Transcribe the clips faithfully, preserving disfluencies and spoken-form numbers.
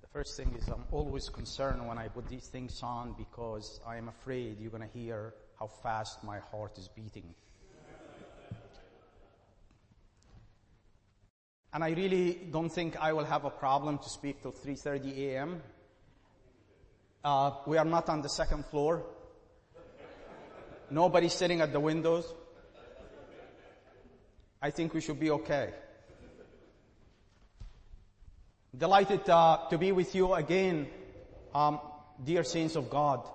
The first thing is I'm always concerned when I put these things on because I am afraid you're going to hear how fast my heart is beating. And I really don't think I will have a problem to speak till three thirty a.m. Uh, we are not on the second floor. Nobody's sitting at the windows. I think we should be okay. Delighted uh, to be with you again, um, dear saints of God.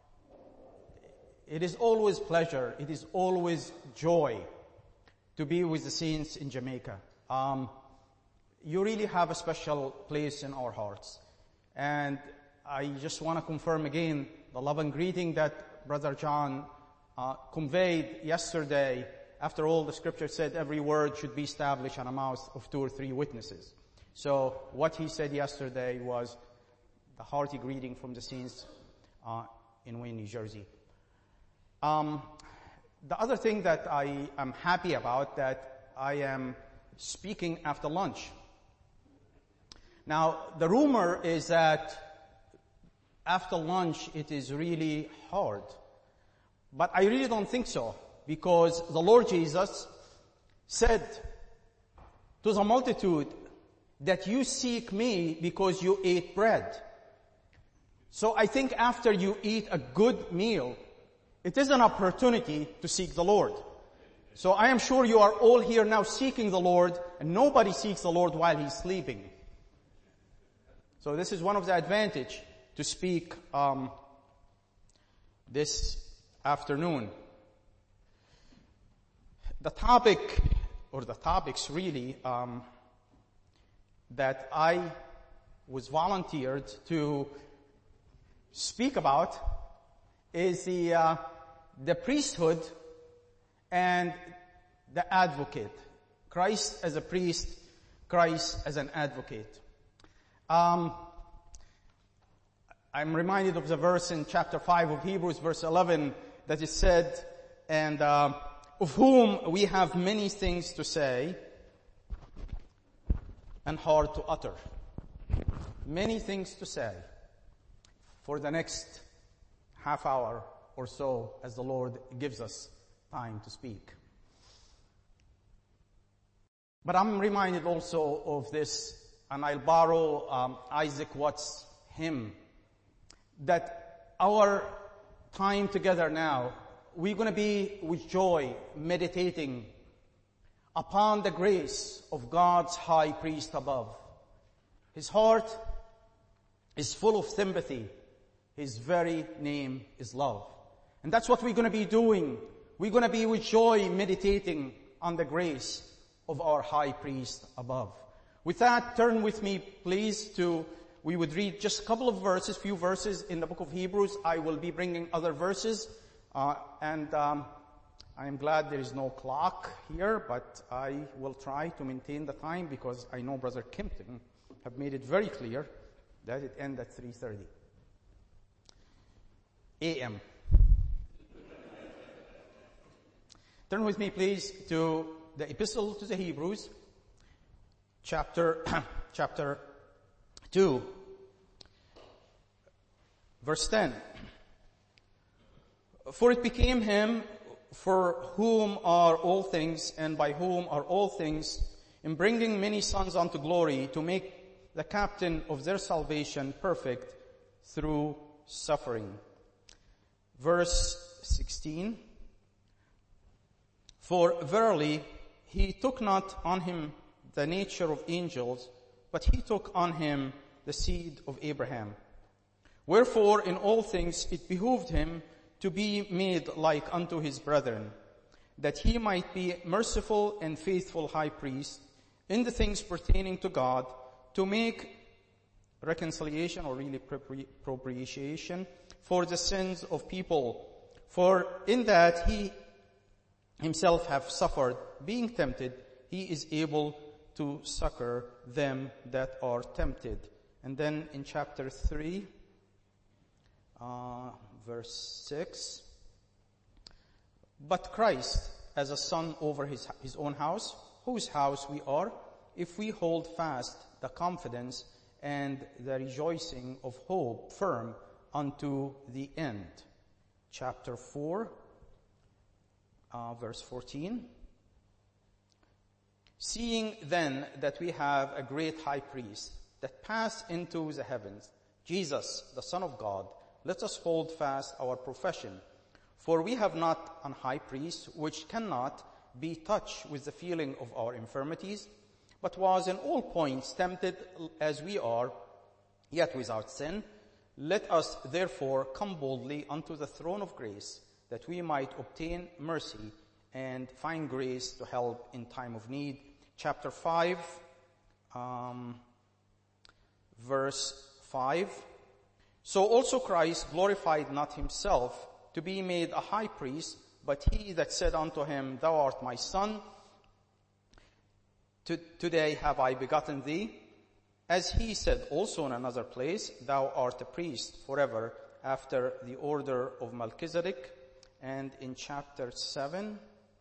It is always pleasure, it is always joy to be with the saints in Jamaica. Um, you really have a special place in our hearts. And I just want to confirm again the love and greeting that Brother John uh, conveyed yesterday. After all, the scripture said every word should be established on the mouth of two or three witnesses. So what he said yesterday was the hearty greeting from the saints uh, in Wayne, New Jersey. Um, the other thing that I am happy about, that I am speaking after lunch. Now, the rumor is that after lunch it is really hard. But I really don't think so, because the Lord Jesus said to the multitude that you seek me because you ate bread. So I think after you eat a good meal, it is an opportunity to seek the Lord. So I am sure you are all here now seeking the Lord, and nobody seeks the Lord while he's sleeping. So this is one of the advantages to speak um, this afternoon. The topic, or the topics really, um, that I was volunteered to speak about is the uh, the priesthood and the advocate. Christ as a priest, Christ as an advocate. Um, I'm reminded of the verse in chapter five of Hebrews, verse eleven, that is said, and uh, of whom we have many things to say and hard to utter. Many things to say for the next half hour or so as the Lord gives us time to speak. But I'm reminded also of this, and I'll borrow um, Isaac Watts' hymn, that our time together now, we're going to be with joy meditating upon the grace of God's high priest above. His heart is full of sympathy. His very name is love. And that's what we're going to be doing. We're going to be with joy meditating on the grace of our high priest above. With that, turn with me, please, to, we would read just a couple of verses, few verses in the book of Hebrews. I will be bringing other verses, uh, and um, I am glad there is no clock here, but I will try to maintain the time because I know Brother Kempton have made it very clear that it ends at three thirty a.m. Turn with me, please, to the Epistle to the Hebrews, chapter chapter two, verse ten. For it became him for whom are all things, and by whom are all things, in bringing many sons unto glory, to make the captain of their salvation perfect through suffering. Verse sixteen. For verily he took not on him the nature of angels, but he took on him the seed of Abraham. Wherefore in all things it behooved him to be made like unto his brethren, that he might be merciful and faithful high priest in the things pertaining to God, to make reconciliation, or really propitiation, for the sins of people. For in that he himself hath suffered, being tempted, he is able to succor them that are tempted. And then in chapter three, uh, verse six, but Christ as a son over his, his own house, whose house we are, if we hold fast the confidence and the rejoicing of hope firm unto the end. Chapter four, uh, verse fourteen. Seeing then that we have a great high priest that passed into the heavens, Jesus, the Son of God, let us hold fast our profession. For we have not an high priest which cannot be touched with the feeling of our infirmities, but was in all points tempted as we are, yet without sin. Let us therefore come boldly unto the throne of grace, that we might obtain mercy and find grace to help in time of need. Chapter five, um, verse five. So also Christ glorified not himself to be made a high priest, but he that said unto him, Thou art my son, today have I begotten thee. As he said also in another place, Thou art a priest forever after the order of Melchizedek. And in chapter seven,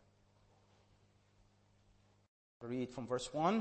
read from verse one.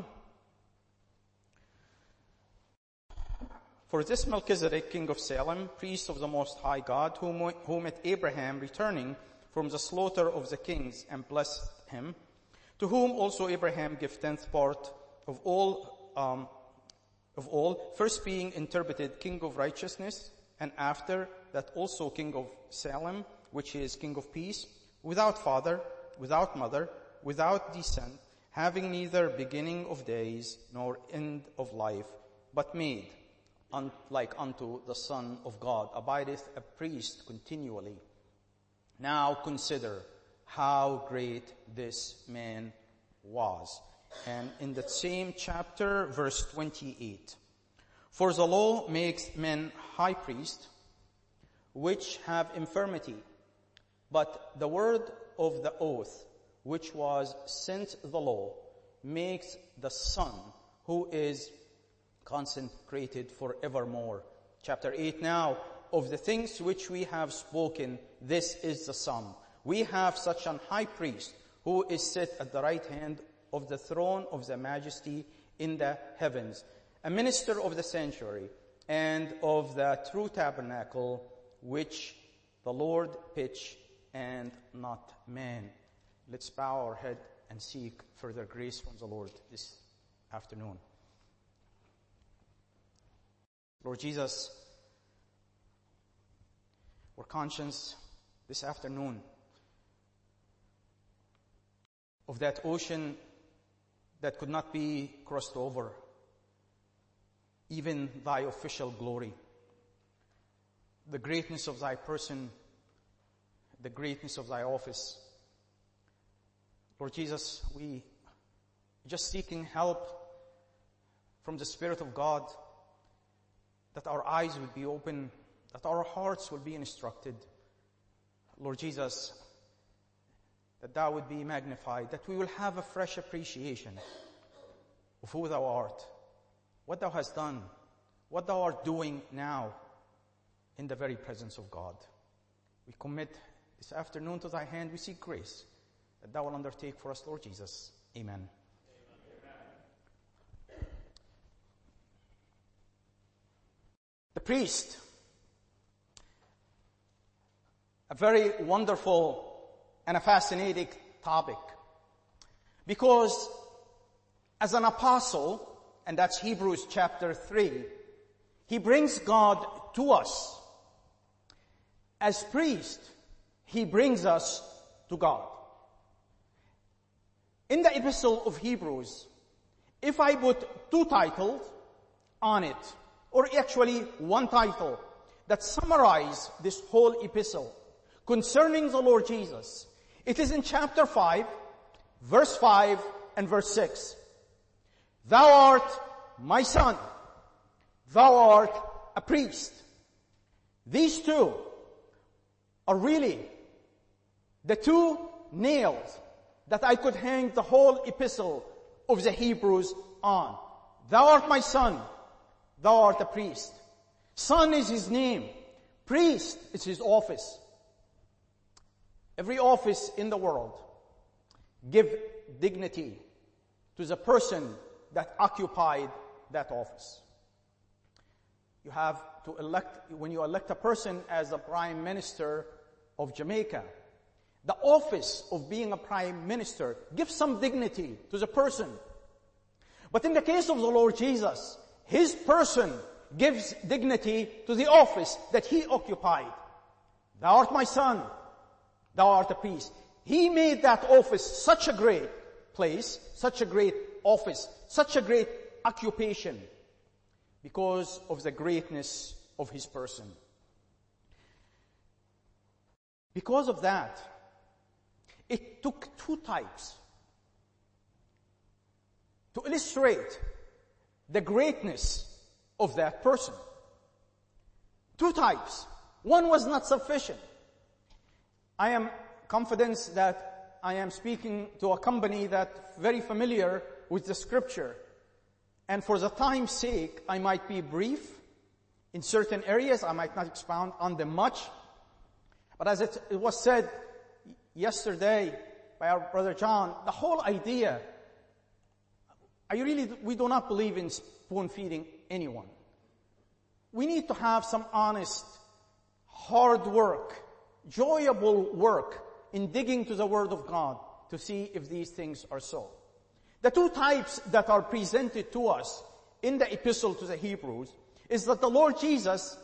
For this Melchizedek, king of Salem, priest of the Most High God, whom, who met Abraham returning from the slaughter of the kings and blessed him, to whom also Abraham gave tenth part of all, um, of all, first being interpreted king of righteousness, and after that also king of Salem, which is king of peace, without father, without mother, without descent, having neither beginning of days nor end of life, but made un- like unto the Son of God, abideth a priest continually. Now consider how great this man was. And in the same chapter, verse twenty-eight. For the law makes men high priests, which have infirmity, but the word of the oath, which was since the law, makes the Son, who is consecrated forevermore. Chapter eight now, of the things which we have spoken, this is the sum. We have such an high priest, who is set at the right hand of the throne of the majesty in the heavens, a minister of the sanctuary and of the true tabernacle, which the Lord pitched and not man. Let's bow our head and seek further grace from the Lord this afternoon. Lord Jesus, we're conscious this afternoon of that ocean that could not be crossed over, even thy official glory, the greatness of thy person, the greatness of thy office. Lord Jesus, we just seeking help from the Spirit of God, that our eyes would be open, that our hearts will be instructed. Lord Jesus, that thou would be magnified, that we will have a fresh appreciation of who thou art, what thou hast done, what thou art doing now in the very presence of God. We commit this afternoon to thy hand. We seek grace that thou will undertake for us, Lord Jesus. Amen. Amen. The priest, a very wonderful and a fascinating topic, because as an apostle, and that's Hebrews chapter three, he brings God to us. As priest, he brings us to God. In the epistle of Hebrews, if I put two titles on it, or actually one title that summarize this whole epistle concerning the Lord Jesus, it is in chapter five, verse five and verse six. Thou art my son. Thou art a priest. These two are really the two nails that I could hang the whole epistle of the Hebrews on. Thou art my son. Thou art a priest. Son is his name. Priest is his office. Every office in the world give dignity to the person that occupied that office. You have to elect, when you elect a person as the Prime Minister of Jamaica, the office of being a Prime Minister gives some dignity to the person. But in the case of the Lord Jesus, His person gives dignity to the office that He occupied. Thou art my Son, thou art a priest. He made that office such a great place, such a great office, such a great occupation because of the greatness of His person. Because of that, it took two types to illustrate the greatness of that person. Two types. One was not sufficient. I am confident that I am speaking to a company that's very familiar with the scripture. And for the time's sake, I might be brief. In certain areas, I might not expound on them much. But as it, it was said yesterday by our brother John, the whole idea, I really, we do not believe in spoon feeding anyone. We need to have some honest, hard work, enjoyable work in digging to the Word of God to see if these things are so. The two types that are presented to us in the epistle to the Hebrews is that the Lord Jesus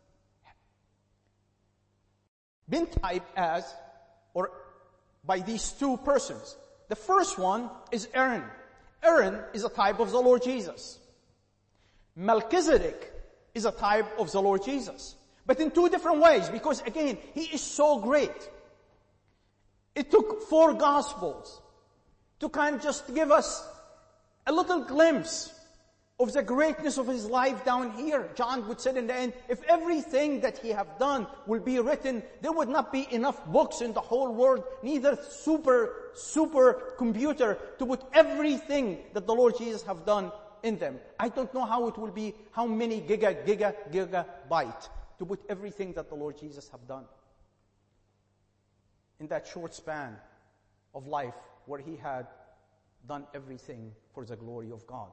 been typed as, or by these two persons. The first one is Aaron. Aaron is a type of the Lord Jesus. Melchizedek is a type of the Lord Jesus. But in two different ways, because again, He is so great. It took four Gospels to kind of just give us a little glimpse of the greatness of His life down here. John would say in the end, if everything that He have done will be written, there would not be enough books in the whole world, neither super, super computer to put everything that the Lord Jesus have done in them. I don't know how it will be, how many giga, giga, gigabyte to put everything that the Lord Jesus have done in that short span of life where He had done everything for the glory of God.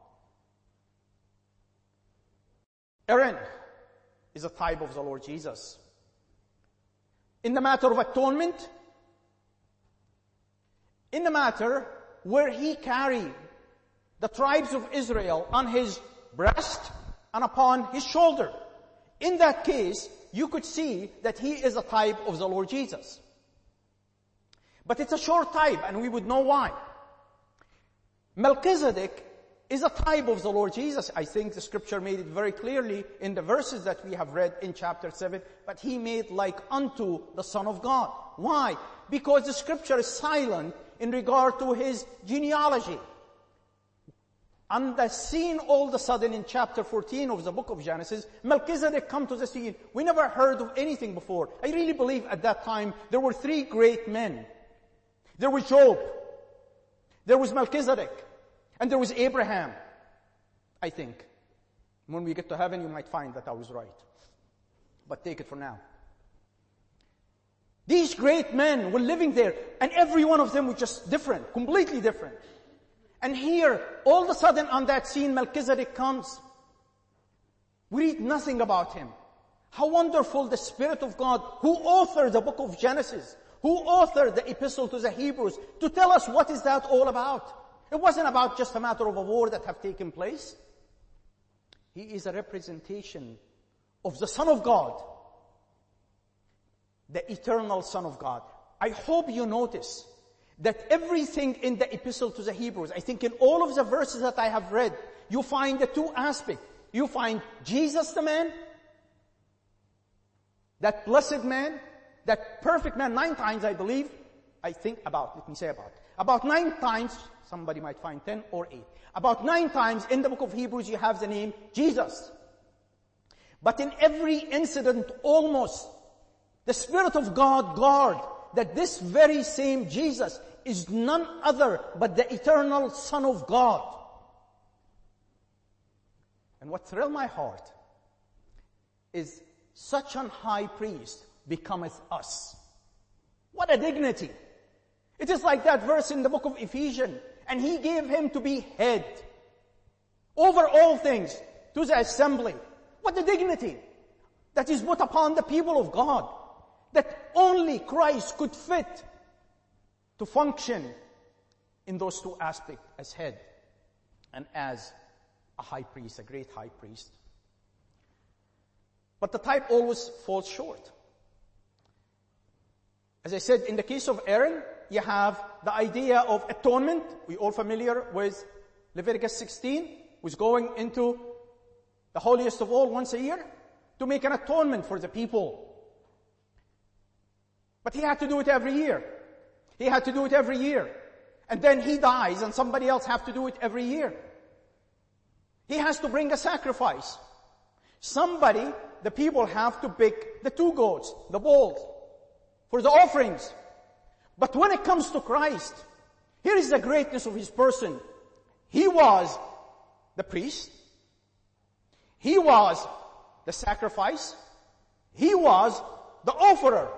Aaron is a type of the Lord Jesus. In the matter of atonement, in the matter where He carried the tribes of Israel on His breast and upon His shoulder. In that case, you could see that He is a type of the Lord Jesus. But it's a short type, and we would know why. Melchizedek is a type of the Lord Jesus. I think the scripture made it very clearly in the verses that we have read in chapter seven, but he made like unto the Son of God. Why? Because the scripture is silent in regard to his genealogy. On the scene all of a sudden in chapter fourteen of the book of Genesis, Melchizedek come to the scene. We never heard of anything before. I really believe at that time there were three great men. There was Job, there was Melchizedek, and there was Abraham, I think. When we get to heaven, you might find that I was right. But take it for now. These great men were living there, and every one of them was just different, completely different. And here, all of a sudden on that scene, Melchizedek comes. We read nothing about him. How wonderful the Spirit of God, who authored the book of Genesis, who authored the epistle to the Hebrews, to tell us what is that all about. It wasn't about just a matter of a war that have taken place. He is a representation of the Son of God, the eternal Son of God. I hope you notice that everything in the epistle to the Hebrews, I think in all of the verses that I have read, you find the two aspects. You find Jesus the man, that blessed man, that perfect man, nine times I believe, I think about, let me say about, about nine times, somebody might find ten or eight. About nine times in the book of Hebrews you have the name Jesus. But in every incident almost, the Spirit of God guard that this very same Jesus is none other but the eternal Son of God. And what thrilled my heart is such an high priest becometh us. What a dignity. It is like that verse in the book of Ephesians. And he gave him to be head over all things to the assembly, What the dignity that is put upon the people of God, that only Christ could fit to function in those two aspects, as head and as a high priest, a great high priest. But the type always falls short. As I said, in the case of Aaron, you have the idea of atonement. We're all familiar with Leviticus sixteen, who's going into the holiest of all once a year to make an atonement for the people. But he had to do it every year. He had to do it every year. And then he dies and somebody else has to do it every year. He has to bring a sacrifice. Somebody, the people have to pick the two goats, the bulls, for the offerings. But when it comes to Christ, here is the greatness of his person. He was the priest. He was the sacrifice. He was the offerer.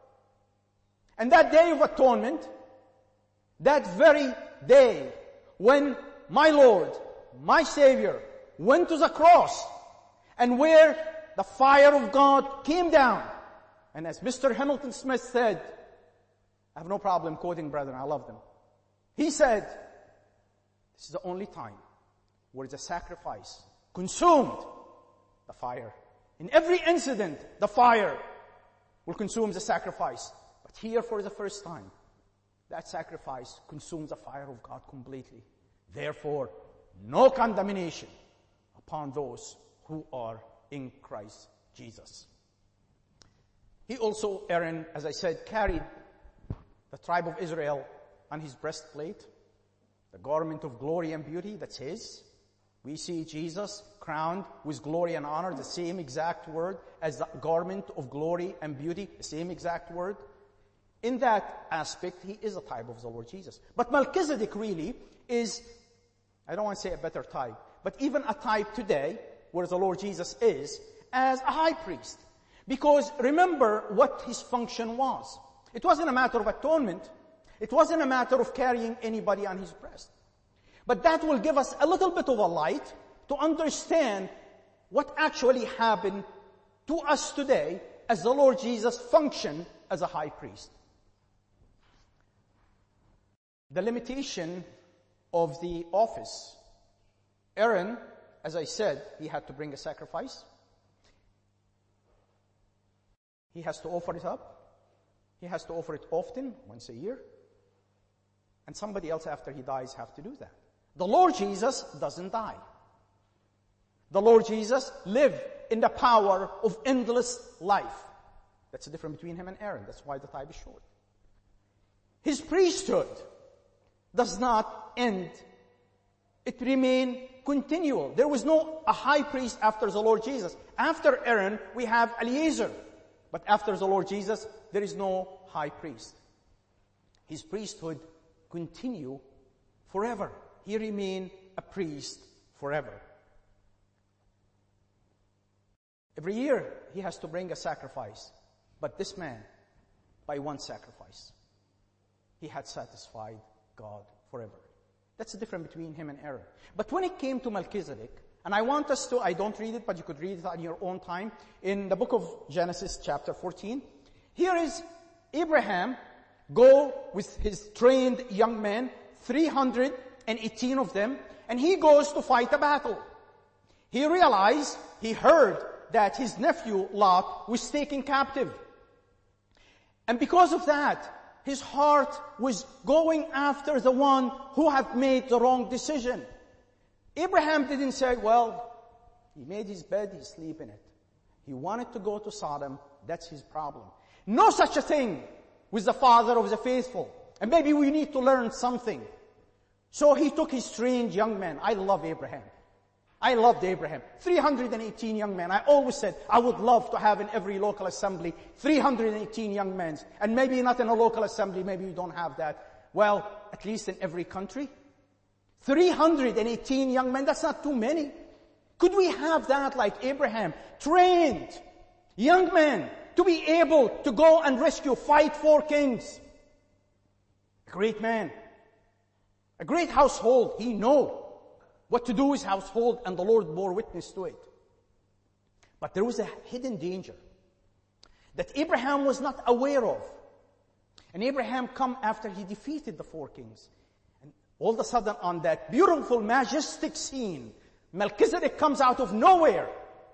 And that day of atonement, that very day when my Lord, my Savior, went to the cross and where the fire of God came down. And as Mister Hamilton Smith said, I have no problem quoting brethren, I love them. He said, this is the only time where the sacrifice consumed the fire. In every incident, the fire will consume the sacrifice. But here for the first time, that sacrifice consumes the fire of God completely. Therefore, no condemnation upon those who are in Christ Jesus. He also, Aaron, as I said, carried the tribe of Israel on his breastplate, the garment of glory and beauty, that's his. We see Jesus crowned with glory and honor, the same exact word as the garment of glory and beauty, the same exact word. In that aspect, he is a type of the Lord Jesus. But Melchizedek really is, I don't want to say a better type, but even a type today, where the Lord Jesus is, as a high priest. Because remember what his function was. It wasn't a matter of atonement. It wasn't a matter of carrying anybody on his breast. But that will give us a little bit of a light to understand what actually happened to us today as the Lord Jesus functioned as a high priest. The limitation of the office. Aaron, as I said, he had to bring a sacrifice. He has to offer it up. He has to offer it often, once a year. And somebody else after he dies have to do that. The Lord Jesus doesn't die. The Lord Jesus lived in the power of endless life. That's the difference between him and Aaron. That's why the time is short. His priesthood does not end. It remained continual. There was no a high priest after the Lord Jesus. After Aaron, we have Eliezer. But after the Lord Jesus, there is no high priest. His priesthood continue forever. He remained a priest forever. Every year, he has to bring a sacrifice. But this man, by one sacrifice, he had satisfied God forever. That's the difference between him and Aaron. But when it came to Melchizedek, and I want us to, I don't read it, but you could read it on your own time, in the book of Genesis chapter fourteen, here is Abraham go with his trained young men, three hundred eighteen of them, and he goes to fight a battle. He realized, he heard that his nephew Lot was taken captive. And because of that, his heart was going after the one who had made the wrong decision. Abraham didn't say, well, he made his bed, he sleep in it. He wanted to go to Sodom, that's his problem. No such a thing with the father of the faithful. And maybe we need to learn something. So he took his trained young men. I love Abraham. I loved Abraham. three hundred eighteen young men. I always said I would love to have in every local assembly three hundred eighteen young men. And maybe not in a local assembly, maybe you don't have that. Well, at least in every country. three hundred eighteen young men, that's not too many. Could we have that like Abraham? Trained young men to be able to go and rescue, fight for kings. A great man. A great household. He knew what to do with his household, and the Lord bore witness to it. But there was a hidden danger that Abraham was not aware of. And Abraham come after he defeated the four kings. And all of a sudden on that beautiful, majestic scene, Melchizedek comes out of nowhere.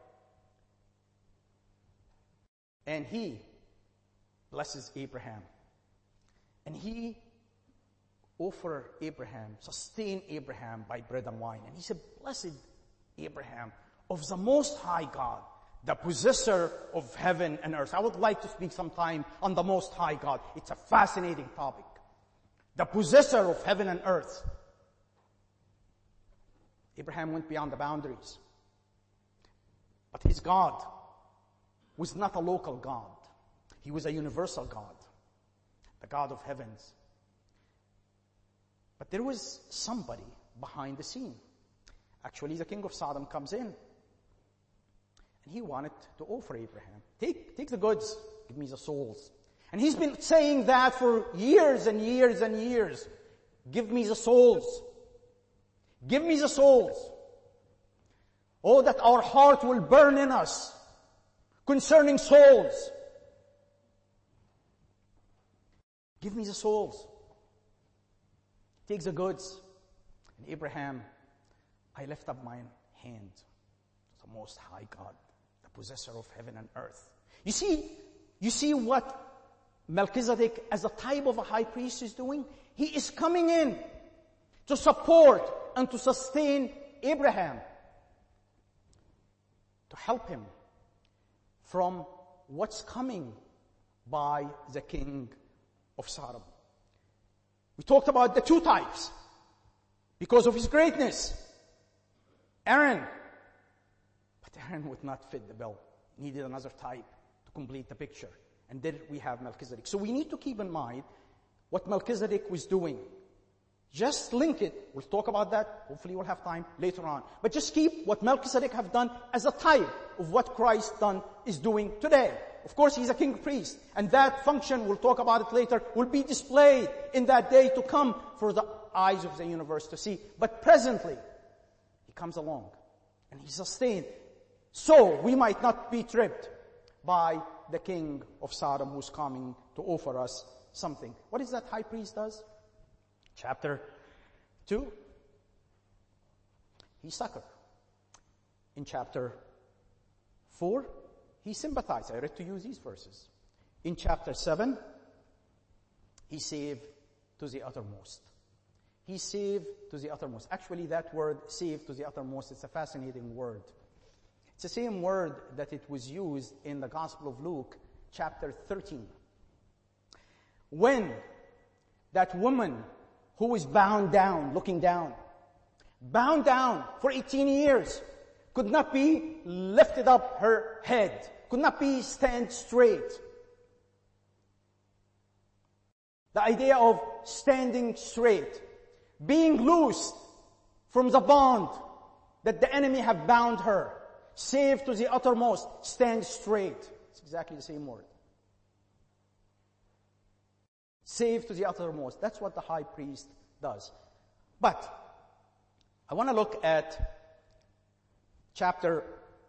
And he blesses Abraham. And he offer Abraham, sustain Abraham by bread and wine. And he said, blessed Abraham of the Most High God, the possessor of heaven and earth. I would like to speak sometime on the Most High God. It's a fascinating topic. The possessor of heaven and earth. Abraham went beyond the boundaries. But his God was not a local God. He was a universal God. The God of heavens. But there was somebody behind the scene. Actually, the king of Sodom comes in. And he wanted to offer Abraham, take, take the goods, give me the souls. And he's been saying that for years and years and years. Give me the souls. Give me the souls. Oh, that our heart will burn in us concerning souls. Give me the souls. Take the goods. And Abraham, I lift up my hand to the Most High God, the possessor of heaven and earth. You see, you see what Melchizedek, as a type of a high priest, is doing? He is coming in to support and to sustain Abraham, to help him from what's coming by the king of Sodom. We talked about the two types because of his greatness. Aaron. But Aaron would not fit the bill. He needed another type to complete the picture. And then we have Melchizedek. So we need to keep in mind what Melchizedek was doing. Just link it. We'll talk about that. Hopefully we'll have time later on. But just keep what Melchizedek have done as a type of what Christ done is doing today. Of course, he's a king priest. And that function, we'll talk about it later, will be displayed in that day to come for the eyes of the universe to see. But presently, he comes along and he's sustained. So we might not be tripped by the king of Sodom who's coming to offer us something. What is that high priest does? Chapter two. He succored. In chapter four, he sympathized. I read to you these verses. In chapter seven, he saved to the uttermost. He saved to the uttermost. Actually, that word, saved to the uttermost, it's a fascinating word. It's the same word that it was used in the Gospel of Luke, chapter thirteen. When that woman who was bound down, looking down, bound down for eighteen years, could not be lifted up her head, could not be stand straight. The idea of standing straight, being loosed from the bond that the enemy have bound her, saved to the uttermost, stand straight. It's exactly the same word. Saved to the uttermost. That's what the high priest does. But I want to look at chapter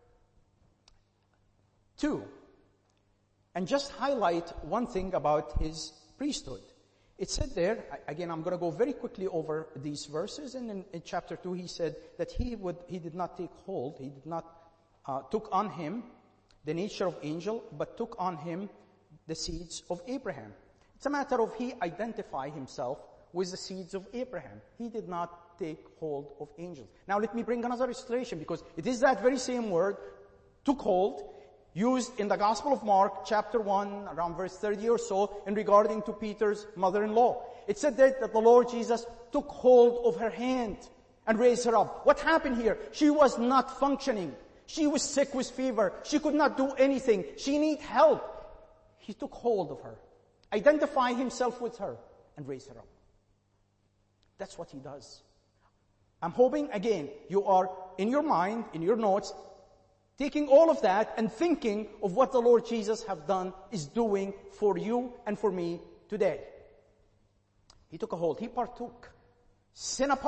two and just highlight one thing about his priesthood. It said there, again, I'm going to go very quickly over these verses. And in, in chapter two, he said that he would, he did not take hold, he did not, uh, took on him the nature of angel, but took on him the seeds of Abraham. It's a matter of he identify himself with the seeds of Abraham. He did not take hold of angels. Now let me bring another illustration because it is that very same word, took hold, used in the Gospel of Mark, chapter one, around verse thirty or so, in regarding to Peter's mother-in-law. It said that, that the Lord Jesus took hold of her hand and raised her up. What happened here? She was not functioning. She was sick with fever. She could not do anything. She needed help. He took hold of her, identified himself with her, and raised her up. That's what he does. I'm hoping, again, you are in your mind, in your notes, taking all of that and thinking of what the Lord Jesus have done, is doing for you and for me today. He took a hold. He partook. Sin apart.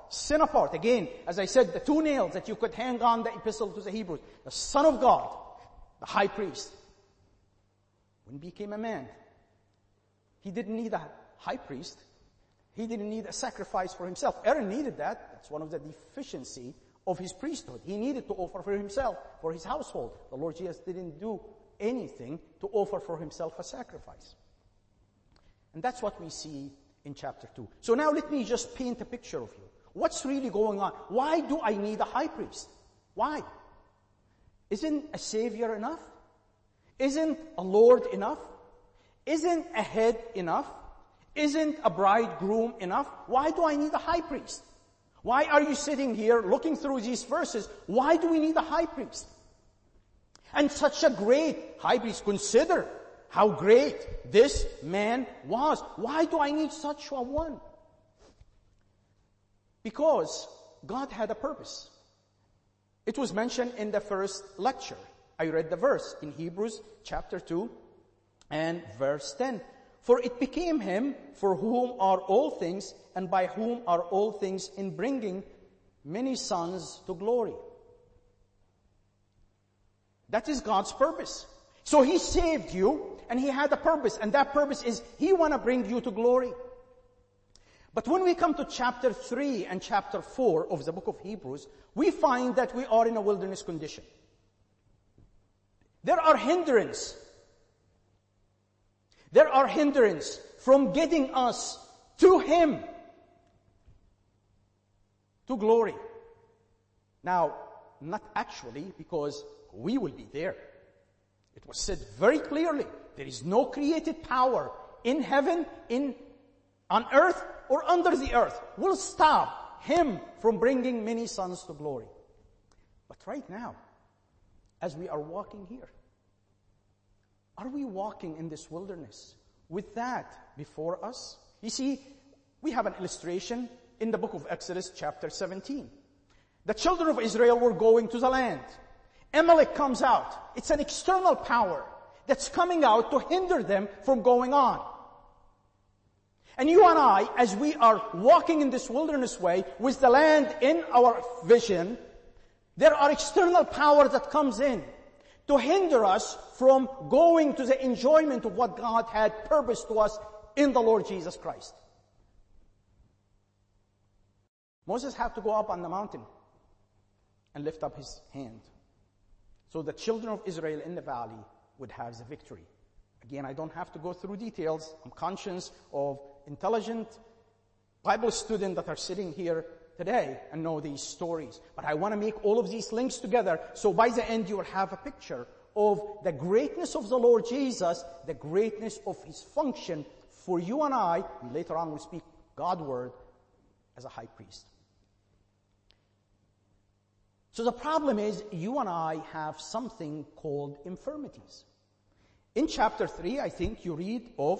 Sin apart. Again, as I said, the two nails that you could hang on the epistle to the Hebrews. The Son of God, the high priest, when he became a man, he didn't need a high priest. He didn't need a sacrifice for himself. Aaron needed that. That's one of the deficiency of his priesthood. He needed to offer for himself, for his household. The Lord Jesus didn't do anything to offer for himself a sacrifice. And that's what we see in chapter two. So now let me just paint a picture of you. What's really going on? Why do I need a high priest? Why? Isn't a savior enough? Isn't a Lord enough? Isn't a head enough? Isn't a bridegroom enough? Why do I need a high priest? Why are you sitting here looking through these verses? Why do we need a high priest? And such a great high priest. Consider how great this man was. Why do I need such a one? Because God had a purpose. It was mentioned in the first lecture. I read the verse in Hebrews chapter two and verse ten. For it became him for whom are all things, and by whom are all things, in bringing many sons to glory. That is God's purpose. So he saved you, and he had a purpose, and that purpose is he want to bring you to glory. But when we come to chapter three and chapter four of the book of Hebrews, we find that we are in a wilderness condition. There are hindrances. There are hindrances from getting us to him, to glory. Now, not actually, because we will be there. It was said very clearly, there is no created power in heaven, in on earth, or under the earth will stop him from bringing many sons to glory. But right now, as we are walking here, are we walking in this wilderness with that before us? You see, we have an illustration in the book of Exodus chapter seventeen. The children of Israel were going to the land. Amalek comes out. It's an external power that's coming out to hinder them from going on. And you and I, as we are walking in this wilderness way with the land in our vision, there are external power that comes in to hinder us from going to the enjoyment of what God had purposed to us in the Lord Jesus Christ. Moses had to go up on the mountain and lift up his hand, so the children of Israel in the valley would have the victory. Again, I don't have to go through details. I'm conscious of intelligent Bible students that are sitting here today and know these stories. But I want to make all of these links together, so by the end you will have a picture of the greatness of the Lord Jesus, the greatness of his function for you and I, and later on we'll speak God's word, as a high priest. So the problem is, you and I have something called infirmities. In chapter three, I think you read of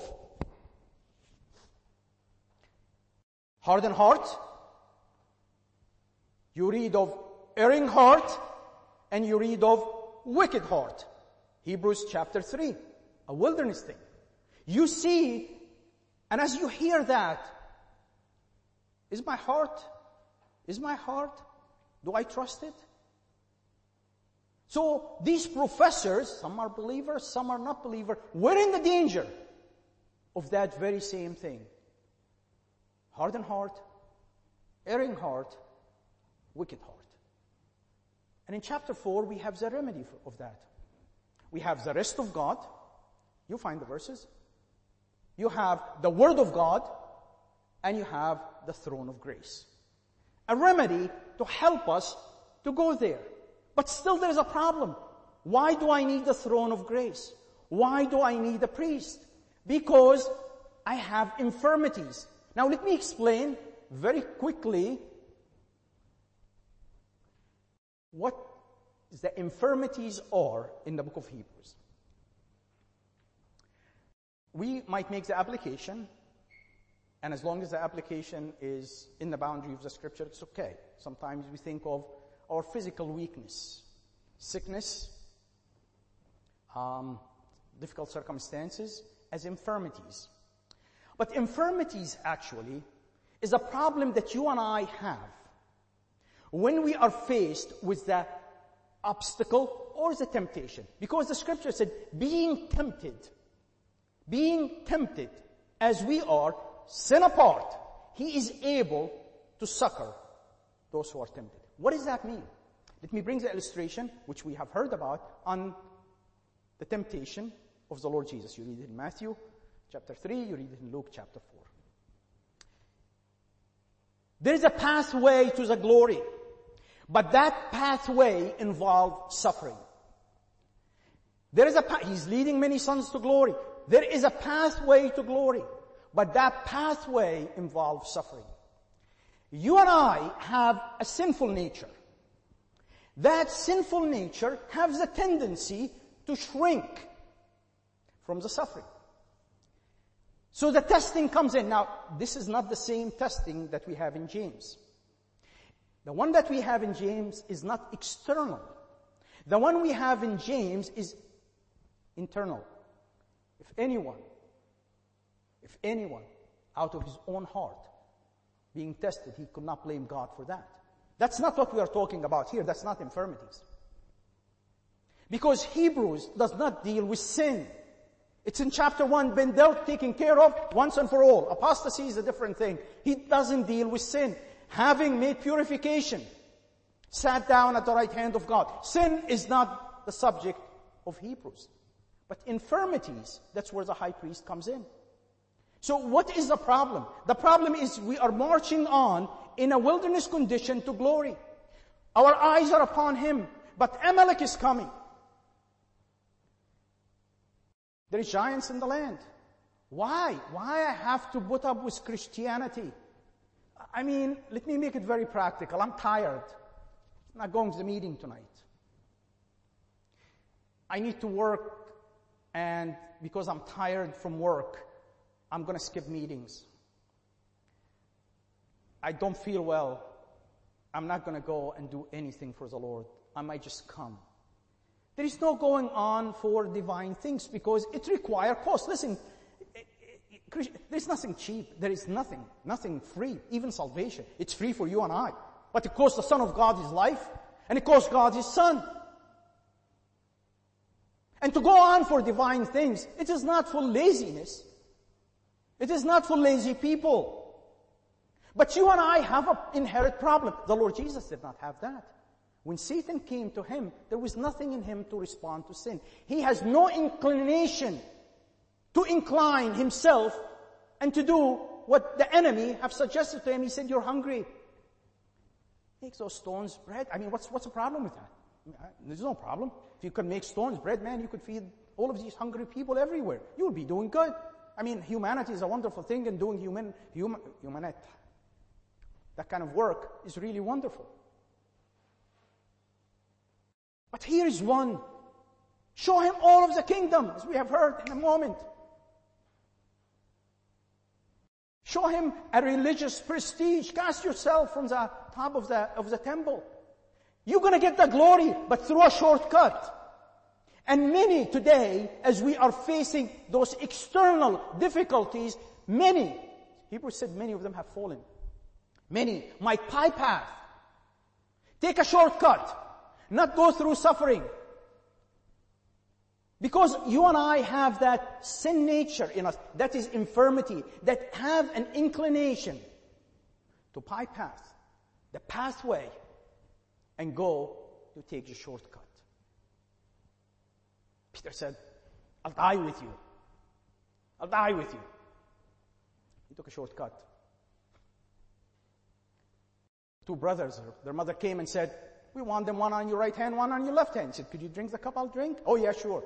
hardened heart, you read of erring heart, and you read of wicked heart. Hebrews chapter three, a wilderness thing. You see, and as you hear that, is my heart, is my heart, do I trust it? So these professors, some are believers, some are not believers, were in the danger of that very same thing. Hardened heart, erring heart, wicked heart. And in chapter four, we have the remedy of that. We have the rest of God. You find the verses. You have the Word of God, and you have the throne of grace. A remedy to help us to go there. But still there's a problem. Why do I need the throne of grace? Why do I need a priest? Because I have infirmities. Now let me explain very quickly what the infirmities are in the book of Hebrews. We might make the application, and as long as the application is in the boundary of the scripture, it's okay. Sometimes we think of our physical weakness, sickness, um, difficult circumstances as infirmities. But infirmities actually is a problem that you and I have when we are faced with the obstacle or the temptation. Because the scripture said, being tempted, being tempted as we are, sin apart, he is able to succor those who are tempted. What does that mean? Let me bring the illustration, which we have heard about, on the temptation of the Lord Jesus. You read it in Matthew chapter three, you read it in Luke chapter four. There is a pathway to the glory, but that pathway involves suffering. There is a path, he's leading many sons to glory. There is a pathway to glory, but that pathway involves suffering. You and I have a sinful nature. That sinful nature has a tendency to shrink from the suffering. So the testing comes in. Now, this is not the same testing that we have in James. The one that we have in James is not external. The one we have in James is internal. If anyone, if anyone out of his own heart being tested, he could not blame God for that. That's not what we are talking about here. That's not infirmities. Because Hebrews does not deal with sin. It's in chapter one, been dealt, taken care of once and for all. Apostasy is a different thing. He doesn't deal with sin. Having made purification, sat down at the right hand of God. Sin is not the subject of Hebrews. But infirmities, that's where the high priest comes in. So what is the problem? The problem is we are marching on in a wilderness condition to glory. Our eyes are upon him, but Amalek is coming. There is giants in the land. Why? Why I have to put up with Christianity? I mean, let me make it very practical. I'm tired. I'm not going to the meeting tonight. I need to work, and because I'm tired from work, I'm going to skip meetings. I don't feel well. I'm not going to go and do anything for the Lord. I might just come. There is no going on for divine things because it requires cost. Listen, there's nothing cheap. There is nothing, nothing free, even salvation. It's free for you and I. But it costs the Son of God his life, and it costs God his Son. And to go on for divine things, it is not for laziness. It is not for lazy people. But you and I have an inherent problem. The Lord Jesus did not have that. When Satan came to him, there was nothing in him to respond to sin. He has no inclination to incline himself and to do what the enemy have suggested to him. He said, you're hungry. Make those stones bread. I mean, what's, what's the problem with that? There's no problem. If you could make stones bread, man, you could feed all of these hungry people everywhere. You would be doing good. I mean, humanity is a wonderful thing, and doing human, human, humanite, that kind of work is really wonderful. But here is one. Show him all of the kingdom, as we have heard in a moment. Show him a religious prestige. Cast yourself from the top of the, of the temple. You're going to get the glory, but through a shortcut. And many today, as we are facing those external difficulties, many, Hebrews said many of them have fallen. Many might bypass, take a shortcut, not go through suffering. Because you and I have that sin nature in us, that is infirmity, that have an inclination to bypass the pathway and go to take the shortcut. Peter said, I'll die with you. I'll die with you. He took a shortcut. Two brothers, their mother came and said, we want them one on your right hand, one on your left hand. He said, could you drink the cup I'll drink? Oh yeah, sure.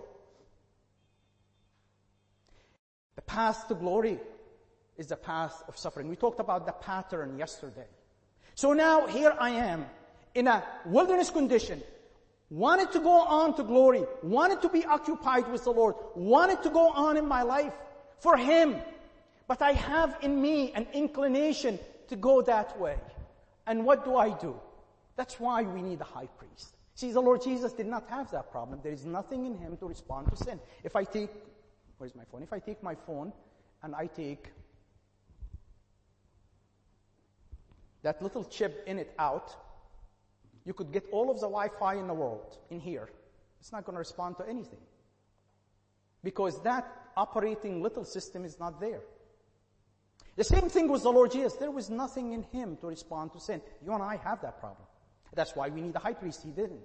The path to glory is the path of suffering. We talked about the pattern yesterday. So now here I am in a wilderness condition, wanted to go on to glory, wanted to be occupied with the Lord, wanted to go on in my life for Him. But I have in me an inclination to go that way. And what do I do? That's why we need a high priest. See, the Lord Jesus did not have that problem. There is nothing in Him to respond to sin. If I take, where's my phone? If I take my phone and I take that little chip in it out, you could get all of the Wi-Fi in the world in here. It's not going to respond to anything. Because that operating little system is not there. The same thing with the Lord Jesus. There was nothing in him to respond to sin. You and I have that problem. That's why we need a high priest. He didn't.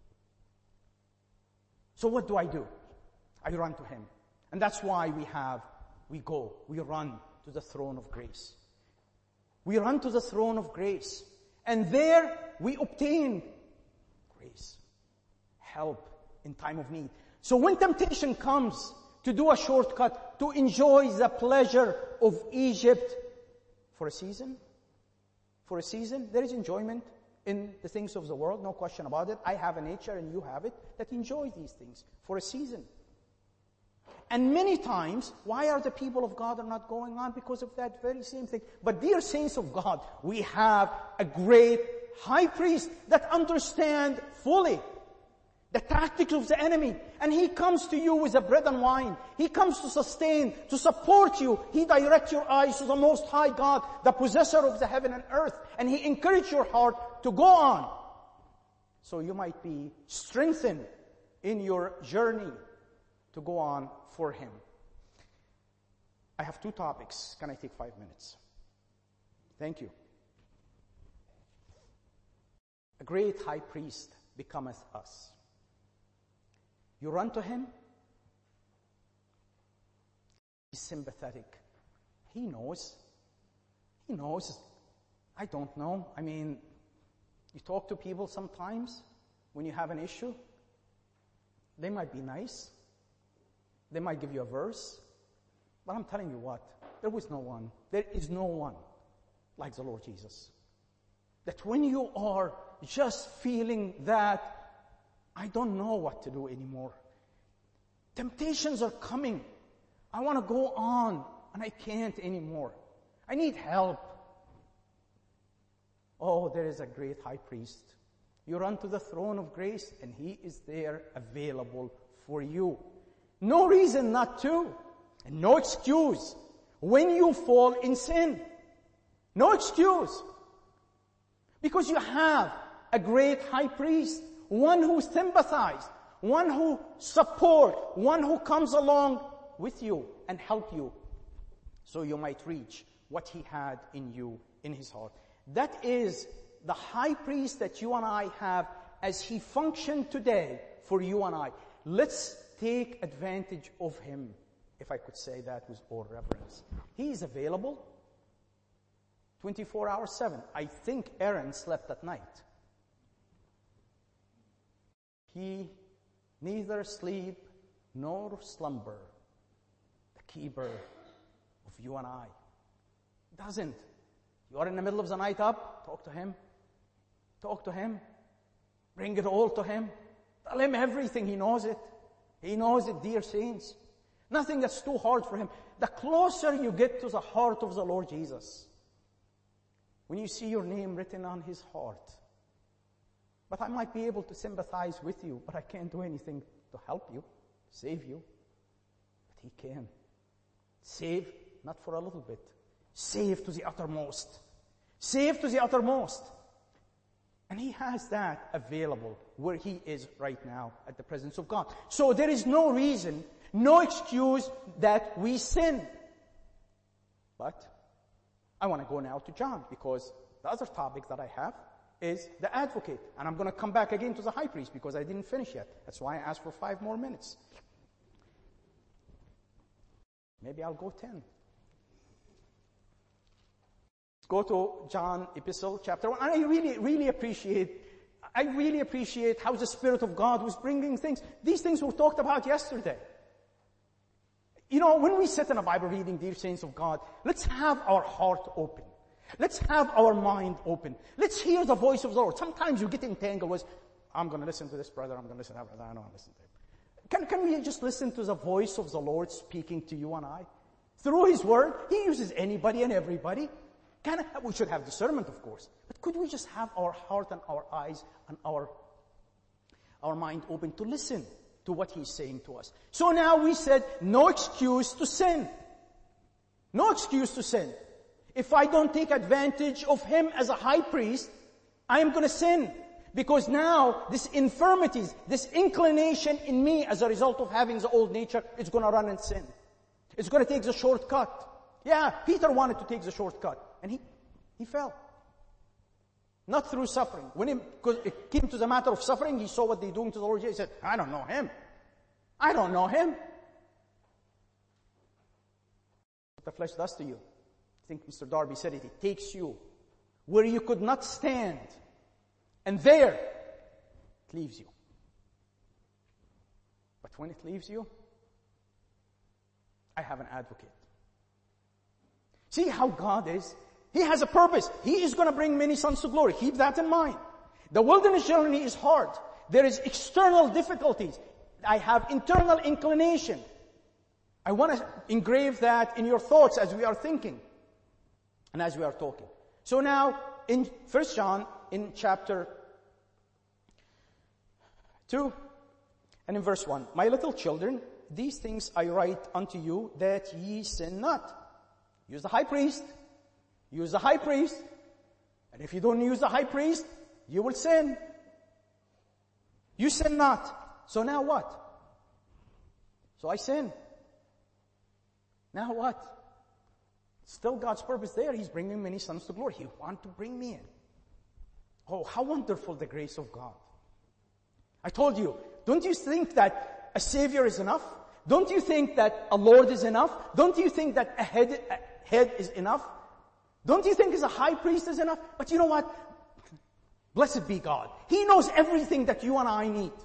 So what do I do? I run to him. And that's why we have, we go, we run to the throne of grace. We run to the throne of grace. And there we obtain grace, help in time of need. So when temptation comes to do a shortcut, to enjoy the pleasure of Egypt for a season, for a season, there is enjoyment in the things of the world, no question about it. I have a nature and you have it that enjoy these things for a season. And many times, why are the people of God are not going on? Because of that very same thing. But dear saints of God, we have a great high priest that understands fully the tactics of the enemy. And he comes to you with the bread and wine. He comes to sustain, to support you. He directs your eyes to the Most High God, the possessor of the heaven and earth. And he encourages your heart to go on. So you might be strengthened in your journey to go on for him. I have two topics. Can I take five minutes? Thank you. A great high priest becometh us. You run to him. He's sympathetic. He knows. He knows. I don't know. I mean, you talk to people sometimes when you have an issue. They might be nice. They might give you a verse. But I'm telling you what, there was no one, there is no one like the Lord Jesus. That when you are just feeling that I don't know what to do anymore. Temptations are coming. I want to go on and I can't anymore. I need help. Oh, there is a great high priest. You run to the throne of grace and he is there available for you. No reason not to. And no excuse when you fall in sin. No excuse. Because you have a great high priest. One who sympathizes, one who supports, one who comes along with you and help you so you might reach what he had in you, in his heart. That is the high priest that you and I have as he functioned today for you and I. Let's take advantage of him, if I could say that with all reverence. He is available twenty-four hours, seven. I think Aaron slept at night. He neither sleep nor slumber, the keeper of you and I. Doesn't. You are in the middle of the night up, talk to him. Talk to him. Bring it all to him. Tell him everything. He knows it. He knows it, dear saints. Nothing that's too hard for him. The closer you get to the heart of the Lord Jesus, when you see your name written on his heart, but I might be able to sympathize with you, but I can't do anything to help you, save you. But he can. Save, not for a little bit. Save to the uttermost. Save to the uttermost. And he has that available where he is right now at the presence of God. So there is no reason, no excuse that we sin. But I want to go now to John because the other topic that I have is the advocate. And I'm going to come back again to the high priest because I didn't finish yet. That's why I asked for five more minutes. Maybe I'll go ten. Go to John Epistle, chapter one. And I really, really appreciate, I really appreciate how the Spirit of God was bringing things. These things were talked about yesterday. You know, when we sit in a Bible reading, dear saints of God, let's have our heart open. Let's have our mind open. Let's hear the voice of the Lord. Sometimes you get entangled with, I'm going to listen to this brother, I'm going to listen to that brother, I don't want to listen to him. Can, can we just listen to the voice of the Lord speaking to you and I? Through His Word, He uses anybody and everybody. Can, we should have discernment, of course. But could we just have our heart and our eyes and our, our mind open to listen to what He's saying to us? So now we said, no excuse to sin. No excuse to sin. If I don't take advantage of him as a high priest, I am going to sin. Because now, this infirmities, this inclination in me as a result of having the old nature, it's going to run and sin. It's going to take the shortcut. Yeah, Peter wanted to take the shortcut. And he, he fell. Not through suffering. When it, because it came to the matter of suffering, he saw what they're doing to the Lord Jesus. He said, I don't know him. I don't know him. What the flesh does to you. I think Mister Darby said it. It takes you where you could not stand. And there, it leaves you. But when it leaves you, I have an advocate. See how God is? He has a purpose. He is going to bring many sons to glory. Keep that in mind. The wilderness journey is hard. There is external difficulties. I have internal inclination. I want to engrave that in your thoughts as we are thinking and as we are talking. So now, in First John, in chapter two, and in verse one, my little children, these things I write unto you, that ye sin not. Use the high priest. Use the high priest. And if you don't use the high priest, you will sin. You sin not. So now what? So I sin. Now what? Still God's purpose there. He's bringing many sons to glory. He wants to bring me in. Oh, how wonderful the grace of God. I told you, don't you think that a Savior is enough? Don't you think that a Lord is enough? Don't you think that a head, a head is enough? Don't you think as a high priest is enough? But you know what? Blessed be God. He knows everything that you and I need.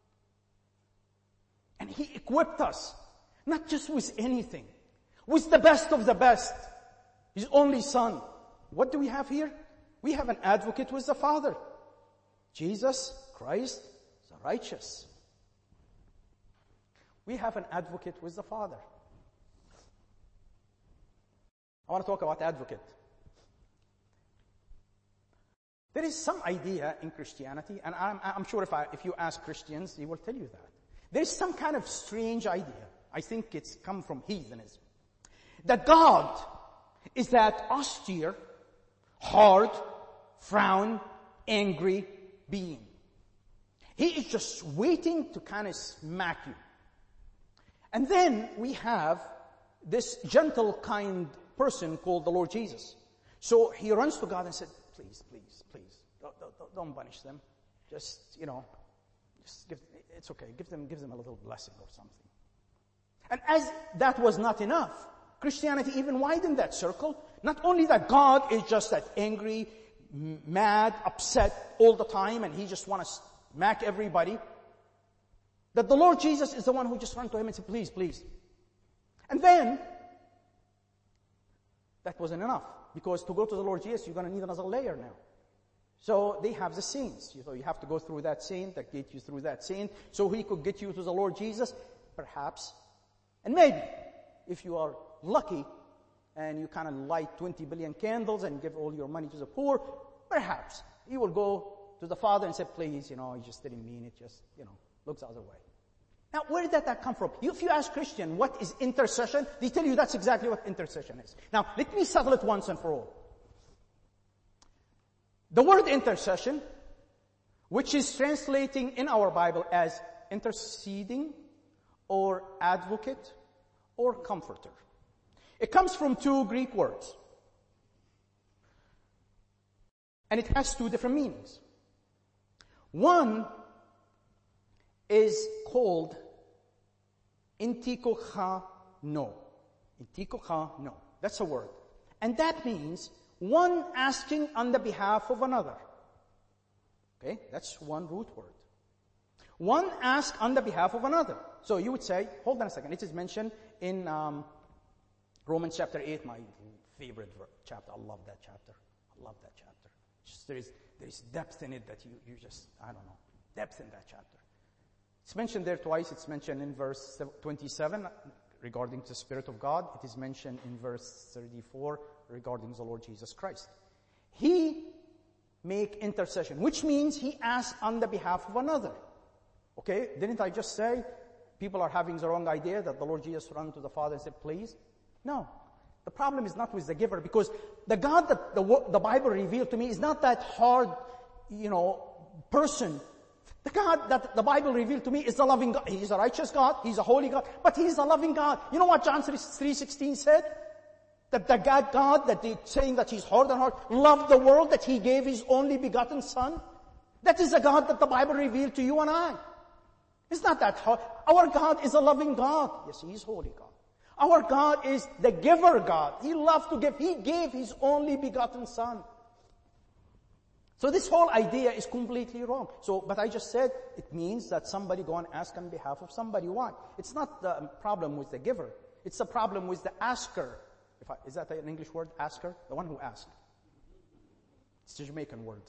And He equipped us, not just with anything, with the best of the best. His only Son. What do we have here? We have an advocate with the Father. Jesus Christ, the righteous. We have an advocate with the Father. I want to talk about advocate. There is some idea in Christianity, and I'm, I'm sure if, I, if you ask Christians, they will tell you that. There is some kind of strange idea. I think it's come from heathenism. That God is that austere, hard, frown, angry being. He is just waiting to kind of smack you. And then we have this gentle, kind person called the Lord Jesus. So he runs to God and said, please, please, please, don't, don't, don't punish them. Just, you know, just give, it's okay. Give them, give them a little blessing or something. And as that was not enough, Christianity even widened that circle. Not only that God is just that angry, mad, upset all the time, and He just wants to smack everybody. That the Lord Jesus is the one who just ran to Him and said, please, please. And then, that wasn't enough. Because to go to the Lord Jesus, you're going to need another layer now. So they have the saints. So you have to go through that saint that get you through that saint. So He could get you to the Lord Jesus, perhaps. And maybe, if you are lucky, and you kind of light twenty billion candles and give all your money to the poor, perhaps He will go to the Father and say, please, you know, He just didn't mean it, just, you know, looks the other way. Now, where did that, that come from? If you ask Christian, what is intercession? They tell you that's exactly what intercession is. Now, let me settle it once and for all. The word intercession, which is translating in our Bible as interceding, or advocate, or comforter. It comes from two Greek words. And it has two different meanings. One is called intikochano. Intikochano. That's a word. And that means one asking on the behalf of another. Okay? That's one root word. One ask on the behalf of another. So you would say, hold on a second, it is mentioned in um, Romans chapter eight, my favorite chapter. I love that chapter. I love that chapter. Just, there is there is depth in it that you, you just, I don't know, depth in that chapter. It's mentioned there twice. It's mentioned in verse twenty-seven regarding the Spirit of God. It is mentioned in verse thirty-four regarding the Lord Jesus Christ. He make intercession, which means He asks on the behalf of another. Okay, didn't I just say people are having the wrong idea that the Lord Jesus ran to the Father and said, please? No. The problem is not with the giver, because the God that the, the Bible revealed to me is not that hard, you know, person. The God that the Bible revealed to me is the loving God. He's a righteous God. He's a holy God. But He's a loving God. You know what John three sixteen said? That the God, God that they saying that He's hard and hard, loved the world, that He gave His only begotten Son. That is the God that the Bible revealed to you and I. It's not that hard. Our God is a loving God. Yes, He is holy God. Our God is the giver God. He loved to give. He gave His only begotten Son. So this whole idea is completely wrong. So, but I just said it means that somebody go and ask on behalf of somebody. Why? It's not the problem with the giver. It's the problem with the asker. If I, is that an English word, asker? The one who asked. It's a Jamaican word.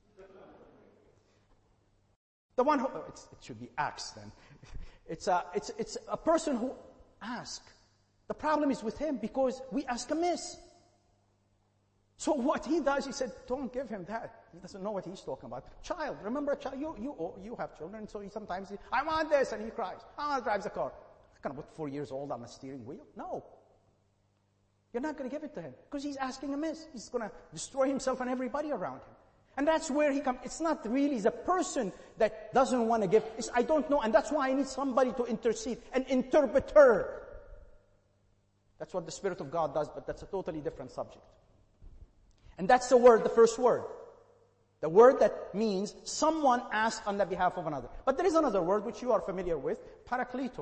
The one who, oh, it's, it should be asked then. It's a, it's, it's a person who asks. The problem is with him because we ask amiss. So what he does, he said, don't give him that. He doesn't know what he's talking about. Child, remember a child, you, you, you have children, so he sometimes, he, I want this, and he cries. I want to drive the car. I can't put four years old on a steering wheel. No. You're not going to give it to him because he's asking amiss. He's going to destroy himself and everybody around him. And that's where he comes. It's not really the person that doesn't want to give. It's, I don't know, and that's why I need somebody to intercede, an interpreter. That's what the Spirit of God does, but that's a totally different subject. And that's the word, the first word. The word that means someone asked on the behalf of another. But there is another word which you are familiar with, parakletos.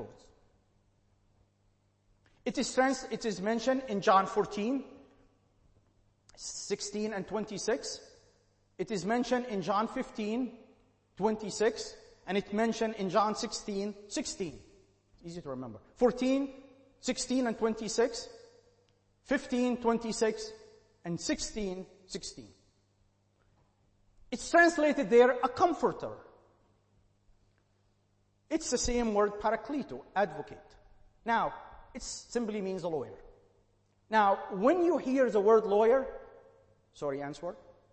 It is, trans, it is mentioned in John fourteen, sixteen and twenty-six. It is mentioned in John fifteen, twenty-six. And it's mentioned in John sixteen, sixteen. Easy to remember. fourteen, sixteen and twenty-six. fifteen, twenty-six. And sixteen, sixteen. It's translated there, a comforter. It's the same word, parakleto, advocate. Now, it simply means a lawyer. Now, when you hear the word lawyer, sorry, answer,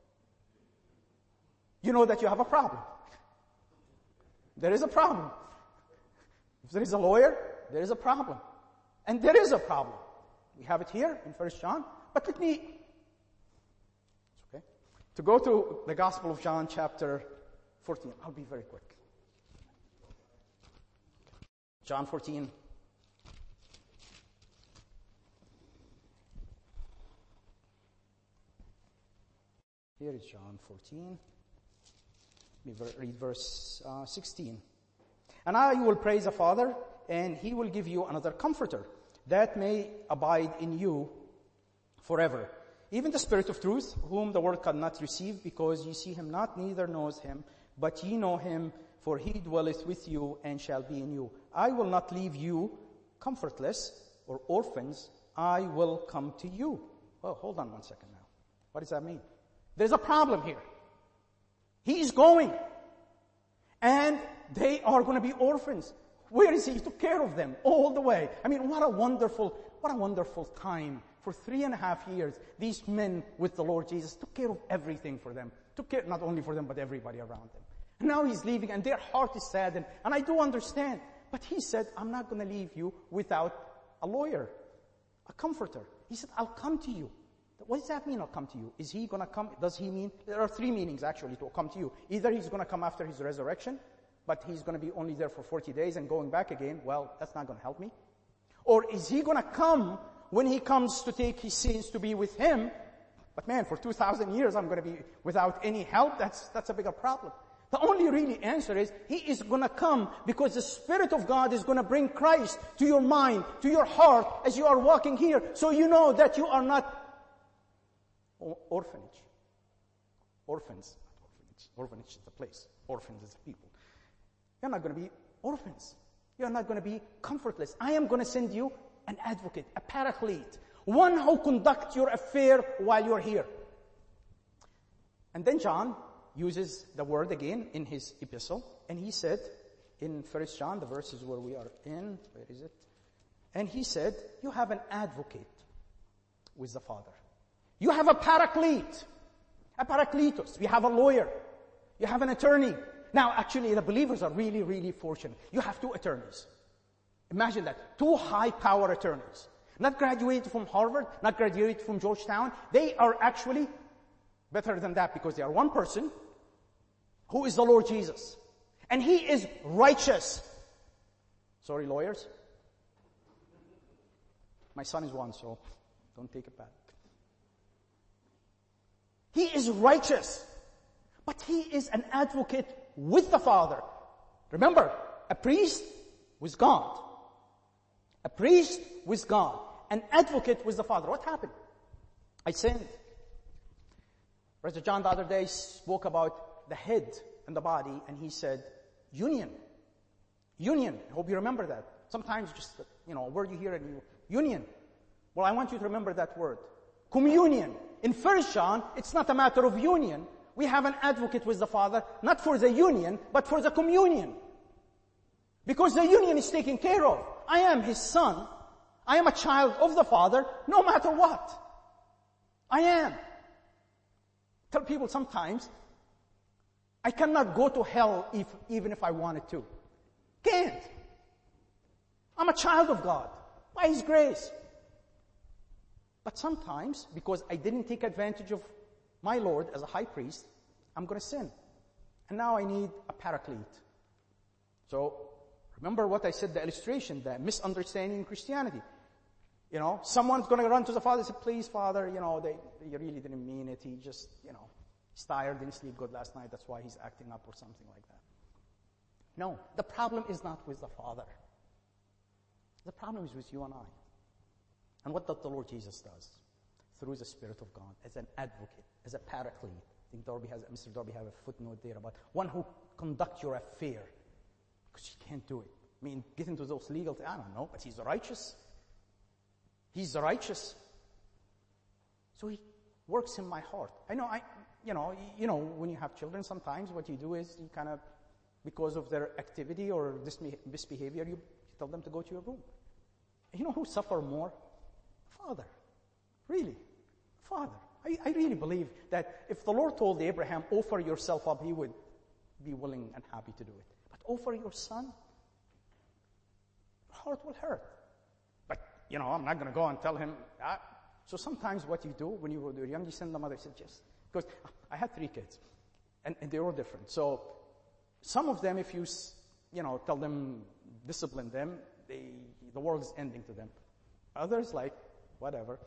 you know that you have a problem. There is a problem. If there is a lawyer, there is a problem. And there is a problem. We have it here in First John. But let me To go to the Gospel of John, chapter fourteen. I'll be very quick. John fourteen. Here is John fourteen. We read verse uh, sixteen. And I will praise the Father, and He will give you another comforter, that may abide in you forever. Even the Spirit of truth, whom the world cannot receive, because ye see Him not, neither knows Him, but ye know Him, for He dwelleth with you and shall be in you. I will not leave you comfortless or orphans. I will come to you. Well, hold on one second now. What does that mean? There's a problem here. He is going. And they are going to be orphans. Where is He? He took care of them all the way. I mean, what a wonderful, what a wonderful time. For three and a half years, these men with the Lord Jesus took care of everything for them. Took care not only for them, but everybody around them. And now He's leaving, and their heart is saddened. And I do understand. But He said, I'm not going to leave you without a lawyer, a comforter. He said, I'll come to you. What does that mean, I'll come to you? Is He going to come? Does He mean? There are three meanings, actually, to come to you. Either He's going to come after His resurrection, but He's going to be only there for forty days and going back again. Well, that's not going to help me. Or is He going to come when He comes to take His sins to be with Him? But man, for two thousand years I'm going to be without any help. That's, that's a bigger problem. The only really answer is, He is going to come because the Spirit of God is going to bring Christ to your mind, to your heart as you are walking here. So you know that you are not orphanage. Orphans. Orphanage. Orphanage is the place. Orphans is the people. You're not going to be orphans. You're not going to be comfortless. I am going to send you an advocate, a paraclete, one who conducts your affair while you're here. And then John uses the word again in his epistle, and he said in First John, the verses where we are in, where is it? And he said, you have an advocate with the Father. You have a paraclete, a parakletos. You have a lawyer. You have an attorney. Now, actually, the believers are really, really fortunate. You have two attorneys. Imagine that. Two high-power attorneys. Not graduated from Harvard, not graduated from Georgetown. They are actually better than that because they are one person who is the Lord Jesus. And He is righteous. Sorry, lawyers. My son is one, so don't take it back. He is righteous. But He is an advocate with the Father. Remember, a priest with God. A priest with God. An advocate with the Father. What happened? I sinned. Brother John the other day spoke about the head and the body, and he said, union. Union. I hope you remember that. Sometimes just, you know, a word you hear and you, union. Well, I want you to remember that word. Communion. In First John, it's not a matter of union. We have an advocate with the Father, not for the union, but for the communion. Because the union is taken care of. I am His son. I am a child of the Father, no matter what. I am. Tell people sometimes, I cannot go to hell if, even if I wanted to. Can't. I'm a child of God, by His grace. But sometimes, because I didn't take advantage of my Lord as a high priest, I'm going to sin. And now I need a paraclete. So, remember what I said, the illustration, the misunderstanding in Christianity. You know, someone's going to run to the Father and say, please, Father, you know, they, they really didn't mean it. He just, you know, he's tired, didn't sleep good last night. That's why he's acting up or something like that. No, the problem is not with the Father. The problem is with you and I. And what does the Lord Jesus does? Through the Spirit of God, as an advocate, as a paraclete. I think Darby has, Mister Darby has a footnote there about one who conducts your affair. Because you can't do it. I mean, get into those legal, I don't know, but He's righteous. He's righteous. So He works in my heart. I know, I, you know, you know, when you have children, sometimes what you do is you kind of, because of their activity or misbehavior, you tell them to go to your room. You know who suffer more? Father. Really. Father. I, I really believe that if the Lord told Abraham, offer yourself up, he would be willing and happy to do it. But offer your son, your heart will hurt. But, you know, I'm not going to go and tell him. Ah. So sometimes what you do when you were young, you send the mother, said, just, because I had three kids, and, and they were different. So some of them, if you, you know, tell them, discipline them, they, the world is ending to them. Others, like, whatever.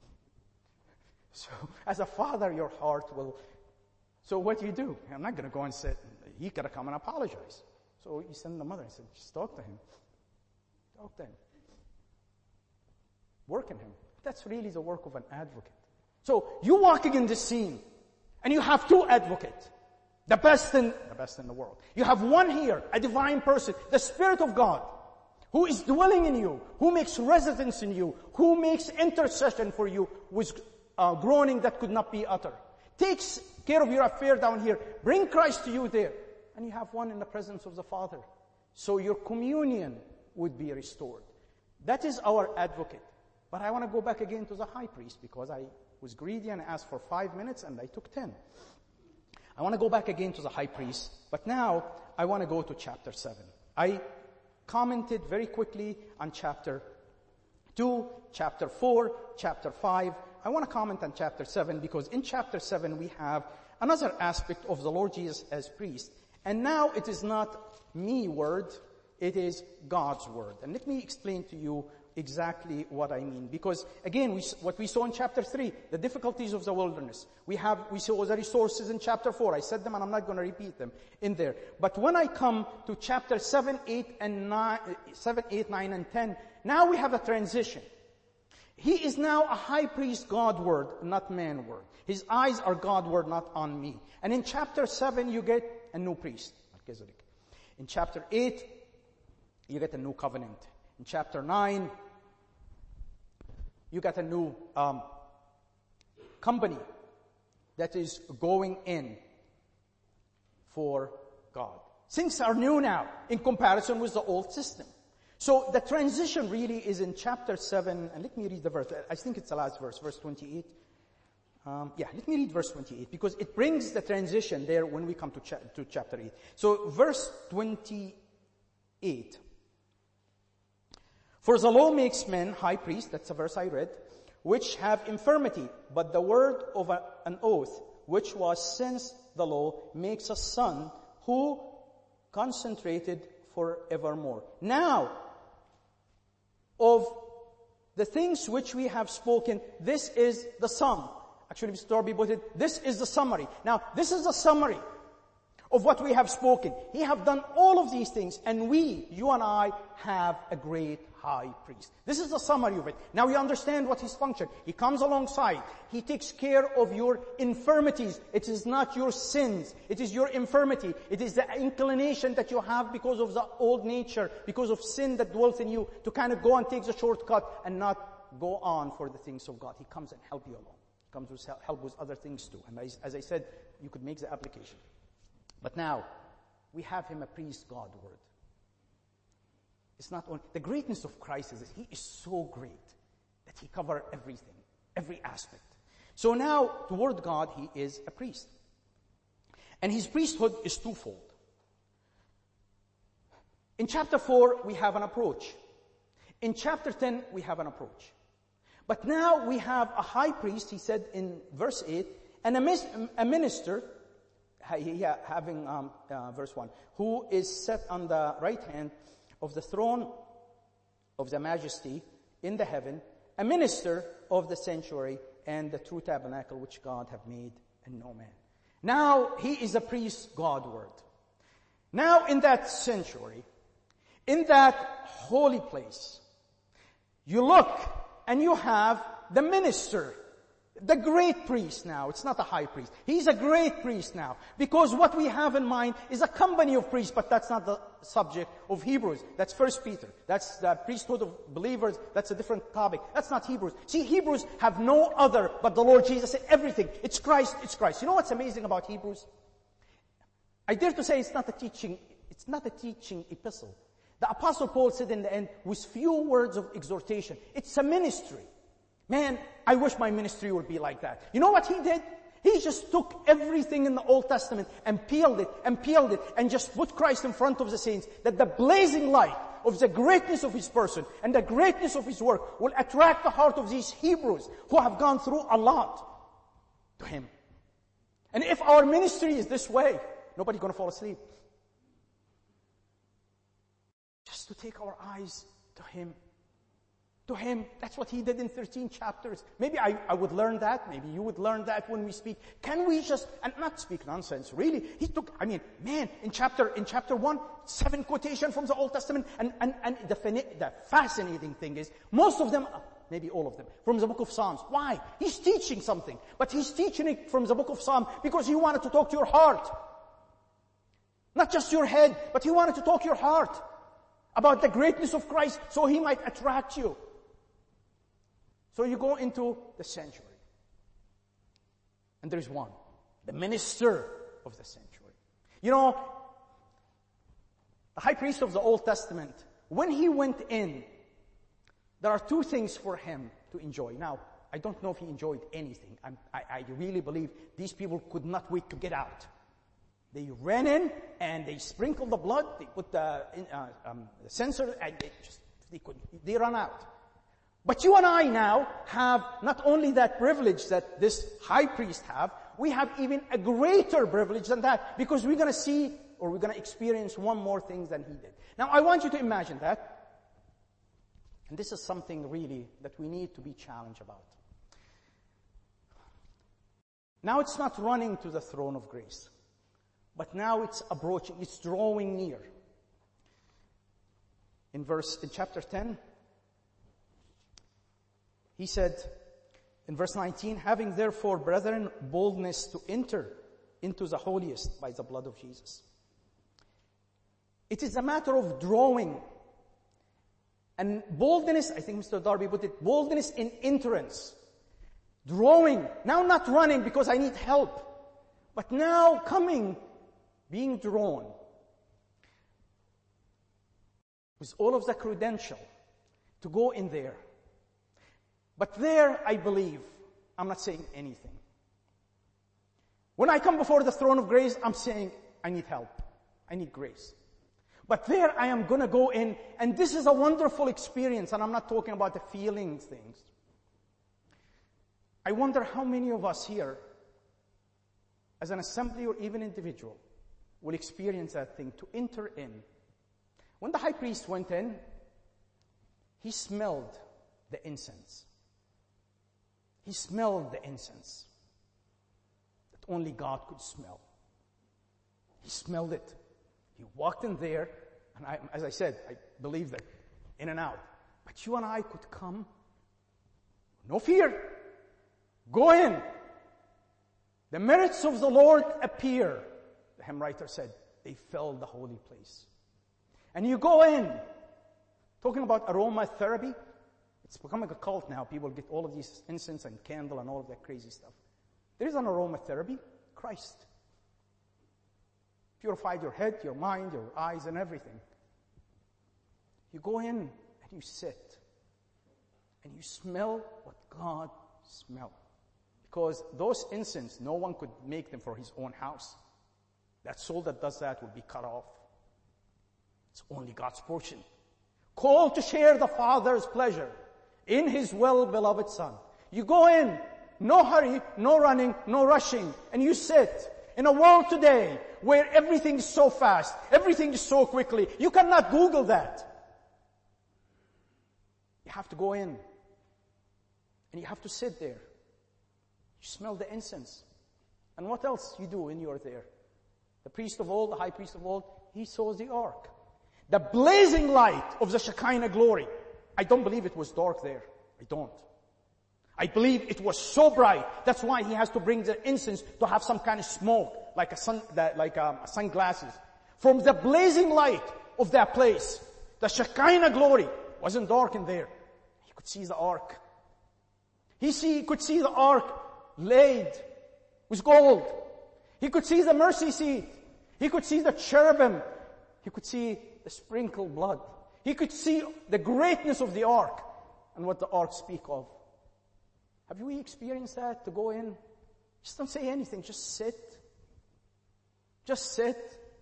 So, as a father, your heart will... So what do you do? I'm not going to go and say, he got to come and apologize. So you send the mother and say, just talk to him. Talk to him. Work in him. That's really the work of an advocate. So, you're walking in this scene, and you have two advocates. The best in, the best in the world. You have one here, a divine person, the Spirit of God, who is dwelling in you, who makes residence in you, who makes intercession for you with uh, groaning that could not be uttered. Takes care of your affair down here. Bring Christ to you there. And you have one in the presence of the Father. So your communion would be restored. That is our advocate. But I want to go back again to the high priest because I was greedy and asked for five minutes and I took ten. I want to go back again to the high priest, but now I want to go to chapter seven. I commented very quickly on chapter two, chapter four, chapter five. I want to comment on chapter seven because in chapter seven we have another aspect of the Lord Jesus as priest. And now it is not me word, it is God's word. And let me explain to you exactly what I mean. Because again, we, what we saw in chapter three, the difficulties of the wilderness. We have, we saw the resources in chapter four. I said them and I'm not going to repeat them in there. But when I come to chapter seven, eight, and nine, seven, eight, nine, and ten, now we have a transition. He is now a high priest, God word, not man word. His eyes are God word, not on me. And in chapter seven, you get a new priest, Melchizedek. In chapter eight, you get a new covenant. In chapter nine, you got a new um, company that is going in for God. Things are new now in comparison with the old system. So the transition really is in chapter seven, and let me read the verse. I think it's the last verse, verse twenty-eight. Um, yeah, let me read verse twenty-eight, because it brings the transition there when we come to, cha- to chapter eight. So verse twenty-eight. For the law makes men high priests, that's a verse I read, which have infirmity, but the word of a, an oath, which was since the law, makes a son who concentrated forevermore. Now, of the things which we have spoken, this is the sum. Actually, Mister Darby put it, this is the summary. Now, this is the summary of what we have spoken. He have done all of these things, and we, you and I, have a great high priest. This is the summary of it. Now we understand what his function. He comes alongside. He takes care of your infirmities. It is not your sins. It is your infirmity. It is the inclination that you have because of the old nature, because of sin that dwells in you, to kind of go and take the shortcut and not go on for the things of God. He comes and help you along. He comes to help with other things too. And as, as I said, you could make the application. But now, we have him a priest God-word. It's not only, the greatness of Christ is that he is so great that he covers everything, every aspect. So now, toward God, he is a priest. And his priesthood is twofold. In chapter four, we have an approach. In chapter ten, we have an approach. But now we have a high priest, he said in verse eight, and a, mis- a minister, yeah, having um, uh, verse one, who is set on the right hand of the throne of the majesty in the heaven, a minister of the sanctuary and the true tabernacle which God have made and no man. Now he is a priest God-word. Now in that sanctuary, in that holy place, you look and you have the minister, the great priest now. It's not a high priest. He's a great priest now. Because what we have in mind is a company of priests, but that's not the subject of Hebrews. That's First Peter. That's the priesthood of believers. That's a different topic. That's not Hebrews. See, Hebrews have no other but the Lord Jesus and everything. It's Christ, it's Christ. You know what's amazing about Hebrews? I dare to say it's not a teaching, it's not a teaching epistle. The Apostle Paul said in the end, with few words of exhortation, it's a ministry. Man, I wish my ministry would be like that. You know what he did? He just took everything in the Old Testament and peeled it and peeled it and just put Christ in front of the saints, that the blazing light of the greatness of his person and the greatness of his work will attract the heart of these Hebrews who have gone through a lot to him. And if our ministry is this way, nobody's going to fall asleep. Just to take our eyes to him. To him. That's what he did in thirteen chapters. Maybe I, I would learn that. Maybe you would learn that when we speak. Can we just, and not speak nonsense, really? He took, I mean, man, in chapter, in chapter one, seven quotation from the Old Testament, and, and, and the, the fascinating thing is, most of them, maybe all of them, from the book of Psalms. Why? He's teaching something. But he's teaching it from the book of Psalms because he wanted to talk to your heart. Not just your head, but he wanted to talk to your heart about the greatness of Christ so he might attract you. So you go into the sanctuary. And there's one. The minister of the sanctuary. You know, the high priest of the Old Testament, when he went in, there are two things for him to enjoy. Now, I don't know if he enjoyed anything. I'm, I, I really believe these people could not wait to get out. They ran in and they sprinkled the blood. They put the, uh, um, the censer and they just, they couldn't, they ran out. But you and I now have not only that privilege that this high priest have, we have even a greater privilege than that, because we're going to see, or we're going to experience one more thing than he did. Now I want you to imagine that, and this is something really that we need to be challenged about. Now it's not running to the throne of grace, but now it's approaching, it's drawing near. In verse, in chapter ten, he said, in verse nineteen, having therefore, brethren, boldness to enter into the holiest by the blood of Jesus. It is a matter of drawing. And boldness, I think Mister Darby put it, boldness in entrance. Drawing. Now not running because I need help, but now coming, being drawn. With all of the credential to go in there. But there, I believe, I'm not saying anything. When I come before the throne of grace, I'm saying, I need help. I need grace. But there I am going to go in, and this is a wonderful experience, and I'm not talking about the feelings things. I wonder how many of us here, as an assembly or even individual, will experience that thing, to enter in. When the high priest went in, he smelled the incense. He smelled the incense that only God could smell. He smelled it. He walked in there, and I, as I said, I believe that, in and out. But you and I could come, no fear, go in. The merits of the Lord appear. The hymn writer said, they filled the holy place. And you go in, talking about aromatherapy. It's becoming a cult now. People get all of these incense and candle and all of that crazy stuff. There is an aromatherapy, Christ. Purified your head, your mind, your eyes, and everything. You go in and you sit. And you smell what God smelled. Because those incense, no one could make them for his own house. That soul that does that will be cut off. It's only God's portion. Called to share the Father's pleasure in his well-beloved Son. You go in, no hurry, no running, no rushing, and you sit. In a world today where everything is so fast, everything is so quickly, you cannot Google that. You have to go in, and you have to sit there. You smell the incense. And what else you do when you're there? The priest of old, the high priest of old, he saw the ark. The blazing light of the Shekinah glory. I don't believe it was dark there. I don't. I believe it was so bright. That's why he has to bring the incense to have some kind of smoke, like a sun, like um, sunglasses. From the blazing light of that place, the Shekinah glory wasn't dark in there. He could see the ark. He see, could see the ark laid with gold. He could see the mercy seat. He could see the cherubim. He could see the sprinkled blood. He could see the greatness of the ark and what the ark speak of. Have we experienced that, to go in? Just don't say anything, just sit. Just sit.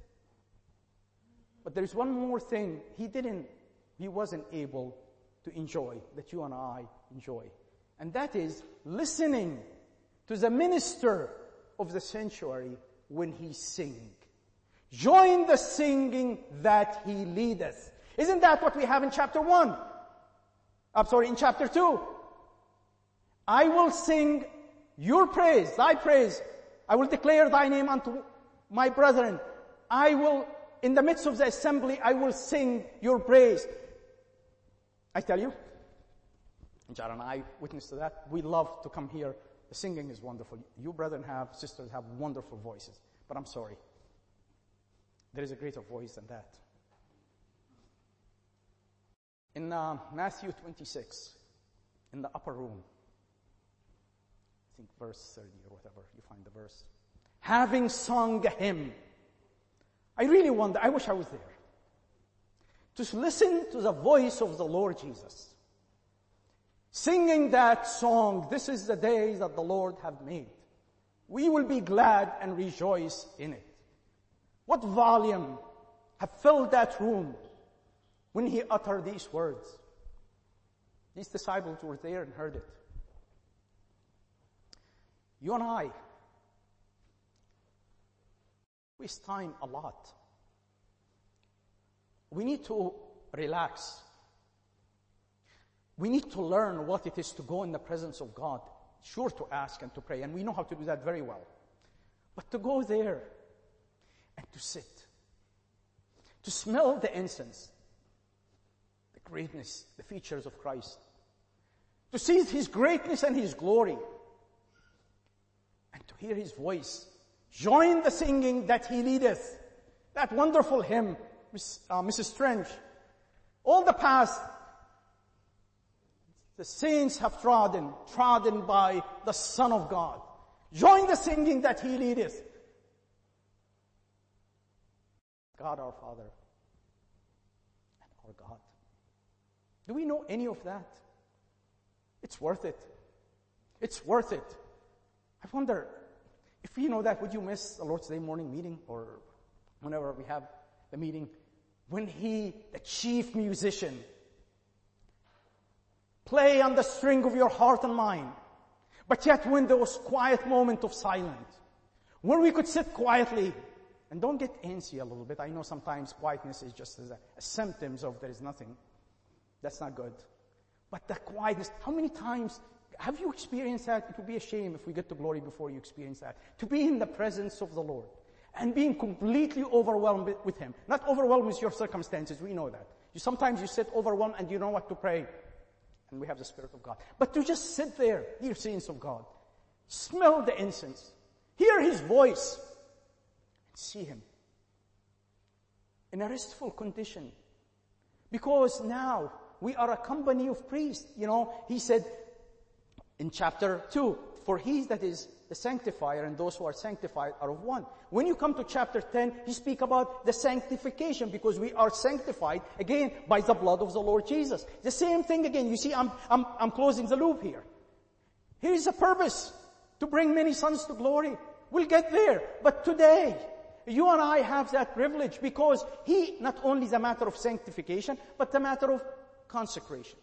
But there's one more thing he didn't, he wasn't able to enjoy, that you and I enjoy. And that is listening to the minister of the sanctuary when he sing. Join the singing that he leadeth. Isn't that what we have in chapter one? I'm sorry, in chapter two. I will sing your praise, thy praise. I will declare thy name unto my brethren. I will, in the midst of the assembly, I will sing your praise. I tell you, John and I witness to that. We love to come here. The singing is wonderful. You brethren have, sisters have wonderful voices. But I'm sorry. There is a greater voice than that. In uh, Matthew twenty-six, in the upper room, I think verse thirty or whatever, you find the verse. Having sung a hymn. I really wonder, I wish I was there. To listen to the voice of the Lord Jesus. Singing that song, this is the day that the Lord hath made. We will be glad and rejoice in it. What volume have filled that room when he uttered these words? These disciples were there and heard it. You and I waste time a lot. We need to relax. We need to learn what it is to go in the presence of God. Sure, to ask and to pray, and we know how to do that very well. But to go there and to sit, to smell the incense, the greatness, the features of Christ, to see his greatness and his glory, and to hear his voice, join the singing that he leadeth. That wonderful hymn, Miss, uh, Missus Trench. All the past, the saints have trodden, trodden by the Son of God. Join the singing that he leadeth. God our Father and our God. Do we know any of that? It's worth it. It's worth it. I wonder, if you know that, would you miss the Lord's Day morning meeting or whenever we have the meeting? when he, the chief musician, play on the string of your heart and mind, but yet when there was quiet moment of silence, where we could sit quietly, and don't get antsy a little bit. I know sometimes quietness is just as a, a symptoms of there is nothing. That's not good. But the quietness, how many times have you experienced that? It would be a shame if we get to glory before you experience that. To be in the presence of the Lord and being completely overwhelmed with Him. Not overwhelmed with your circumstances, we know that. You sometimes you sit overwhelmed and you know what to pray. And we have the Spirit of God. But to just sit there, hear saints of God, smell the incense, hear His voice, and see Him in a restful condition. Because now we are a company of priests. You know, He said in chapter two, for He that is the sanctifier and those who are sanctified are of one. When you come to chapter ten, He speaks about the sanctification because we are sanctified again by the blood of the Lord Jesus. The same thing again. You see, I'm, I'm, I'm closing the loop here. Here is a purpose to bring many sons to glory. We'll get there. But today, you and I have that privilege because He not only is a matter of sanctification, but a matter of consecration.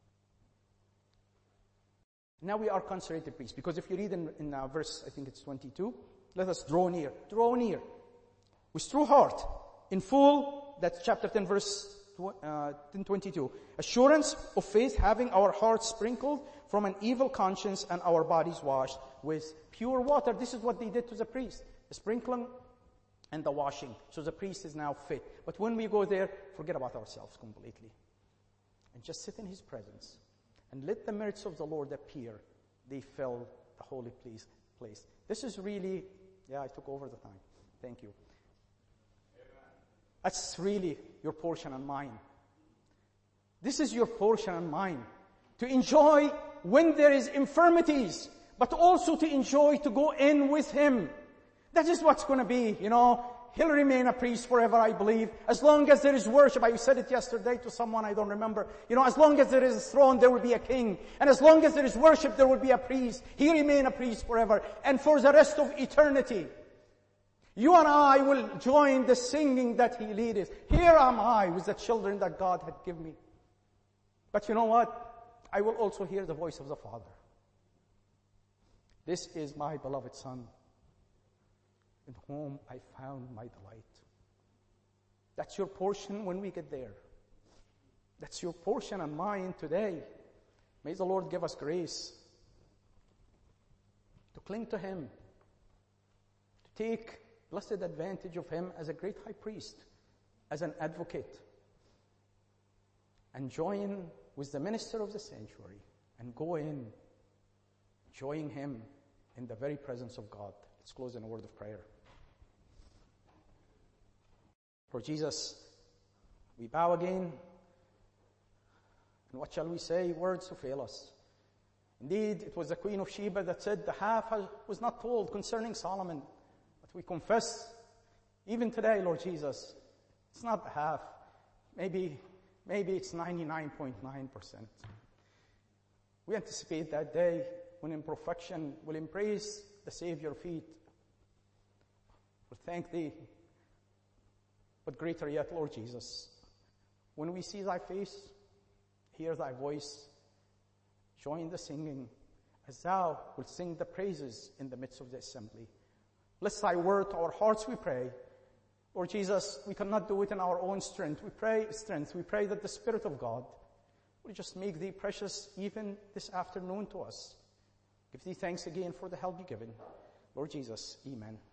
Now we are consecrated priests, because if you read in, in uh, verse, I think it's twenty-two, let us draw near, draw near, with true heart, in full, that's chapter ten, verse uh, ten twenty-two, assurance of faith, having our hearts sprinkled from an evil conscience and our bodies washed with pure water. This is what they did to the priest, the sprinkling and the washing. So the priest is now fit. But when we go there, forget about ourselves completely. And just sit in His presence. And let the merits of the Lord appear. They fill the holy place. This is really, yeah, I took over the time. Thank you. Amen. That's really your portion and mine. This is your portion and mine. To enjoy when there is infirmities, but also to enjoy to go in with Him. That is what's going to be, you know. He'll remain a priest forever, I believe. As long as there is worship. I said it yesterday to someone, I don't remember. You know, as long as there is a throne, there will be a king. And as long as there is worship, there will be a priest. He'll remain a priest forever. And for the rest of eternity, you and I will join the singing that He leadeth. Here am I with the children that God had given me. But you know what? I will also hear the voice of the Father. This is my beloved Son, in whom I found my delight. That's your portion when we get there. That's your portion and mine today. May the Lord give us grace to cling to Him, to take blessed advantage of Him as a great high priest, as an advocate, and join with the minister of the sanctuary and go in, enjoying Him in the very presence of God. Let's close in a word of prayer. For Jesus, we bow again. And what shall we say? Words to fail us. Indeed, it was the Queen of Sheba that said the half was not told concerning Solomon. But we confess, even today, Lord Jesus, it's not the half. Maybe, maybe it's ninety-nine point nine percent. We anticipate that day when in perfection we'll embrace the Savior's feet. We'll thank Thee. But greater yet, Lord Jesus, when we see Thy face, hear Thy voice, join the singing, as Thou wilt sing the praises in the midst of the assembly. Bless Thy word to our hearts, we pray. Lord Jesus, we cannot do it in our own strength. We pray strength. We pray that the Spirit of God will just make Thee precious even this afternoon to us. Give Thee thanks again for the help You've given. Lord Jesus, amen.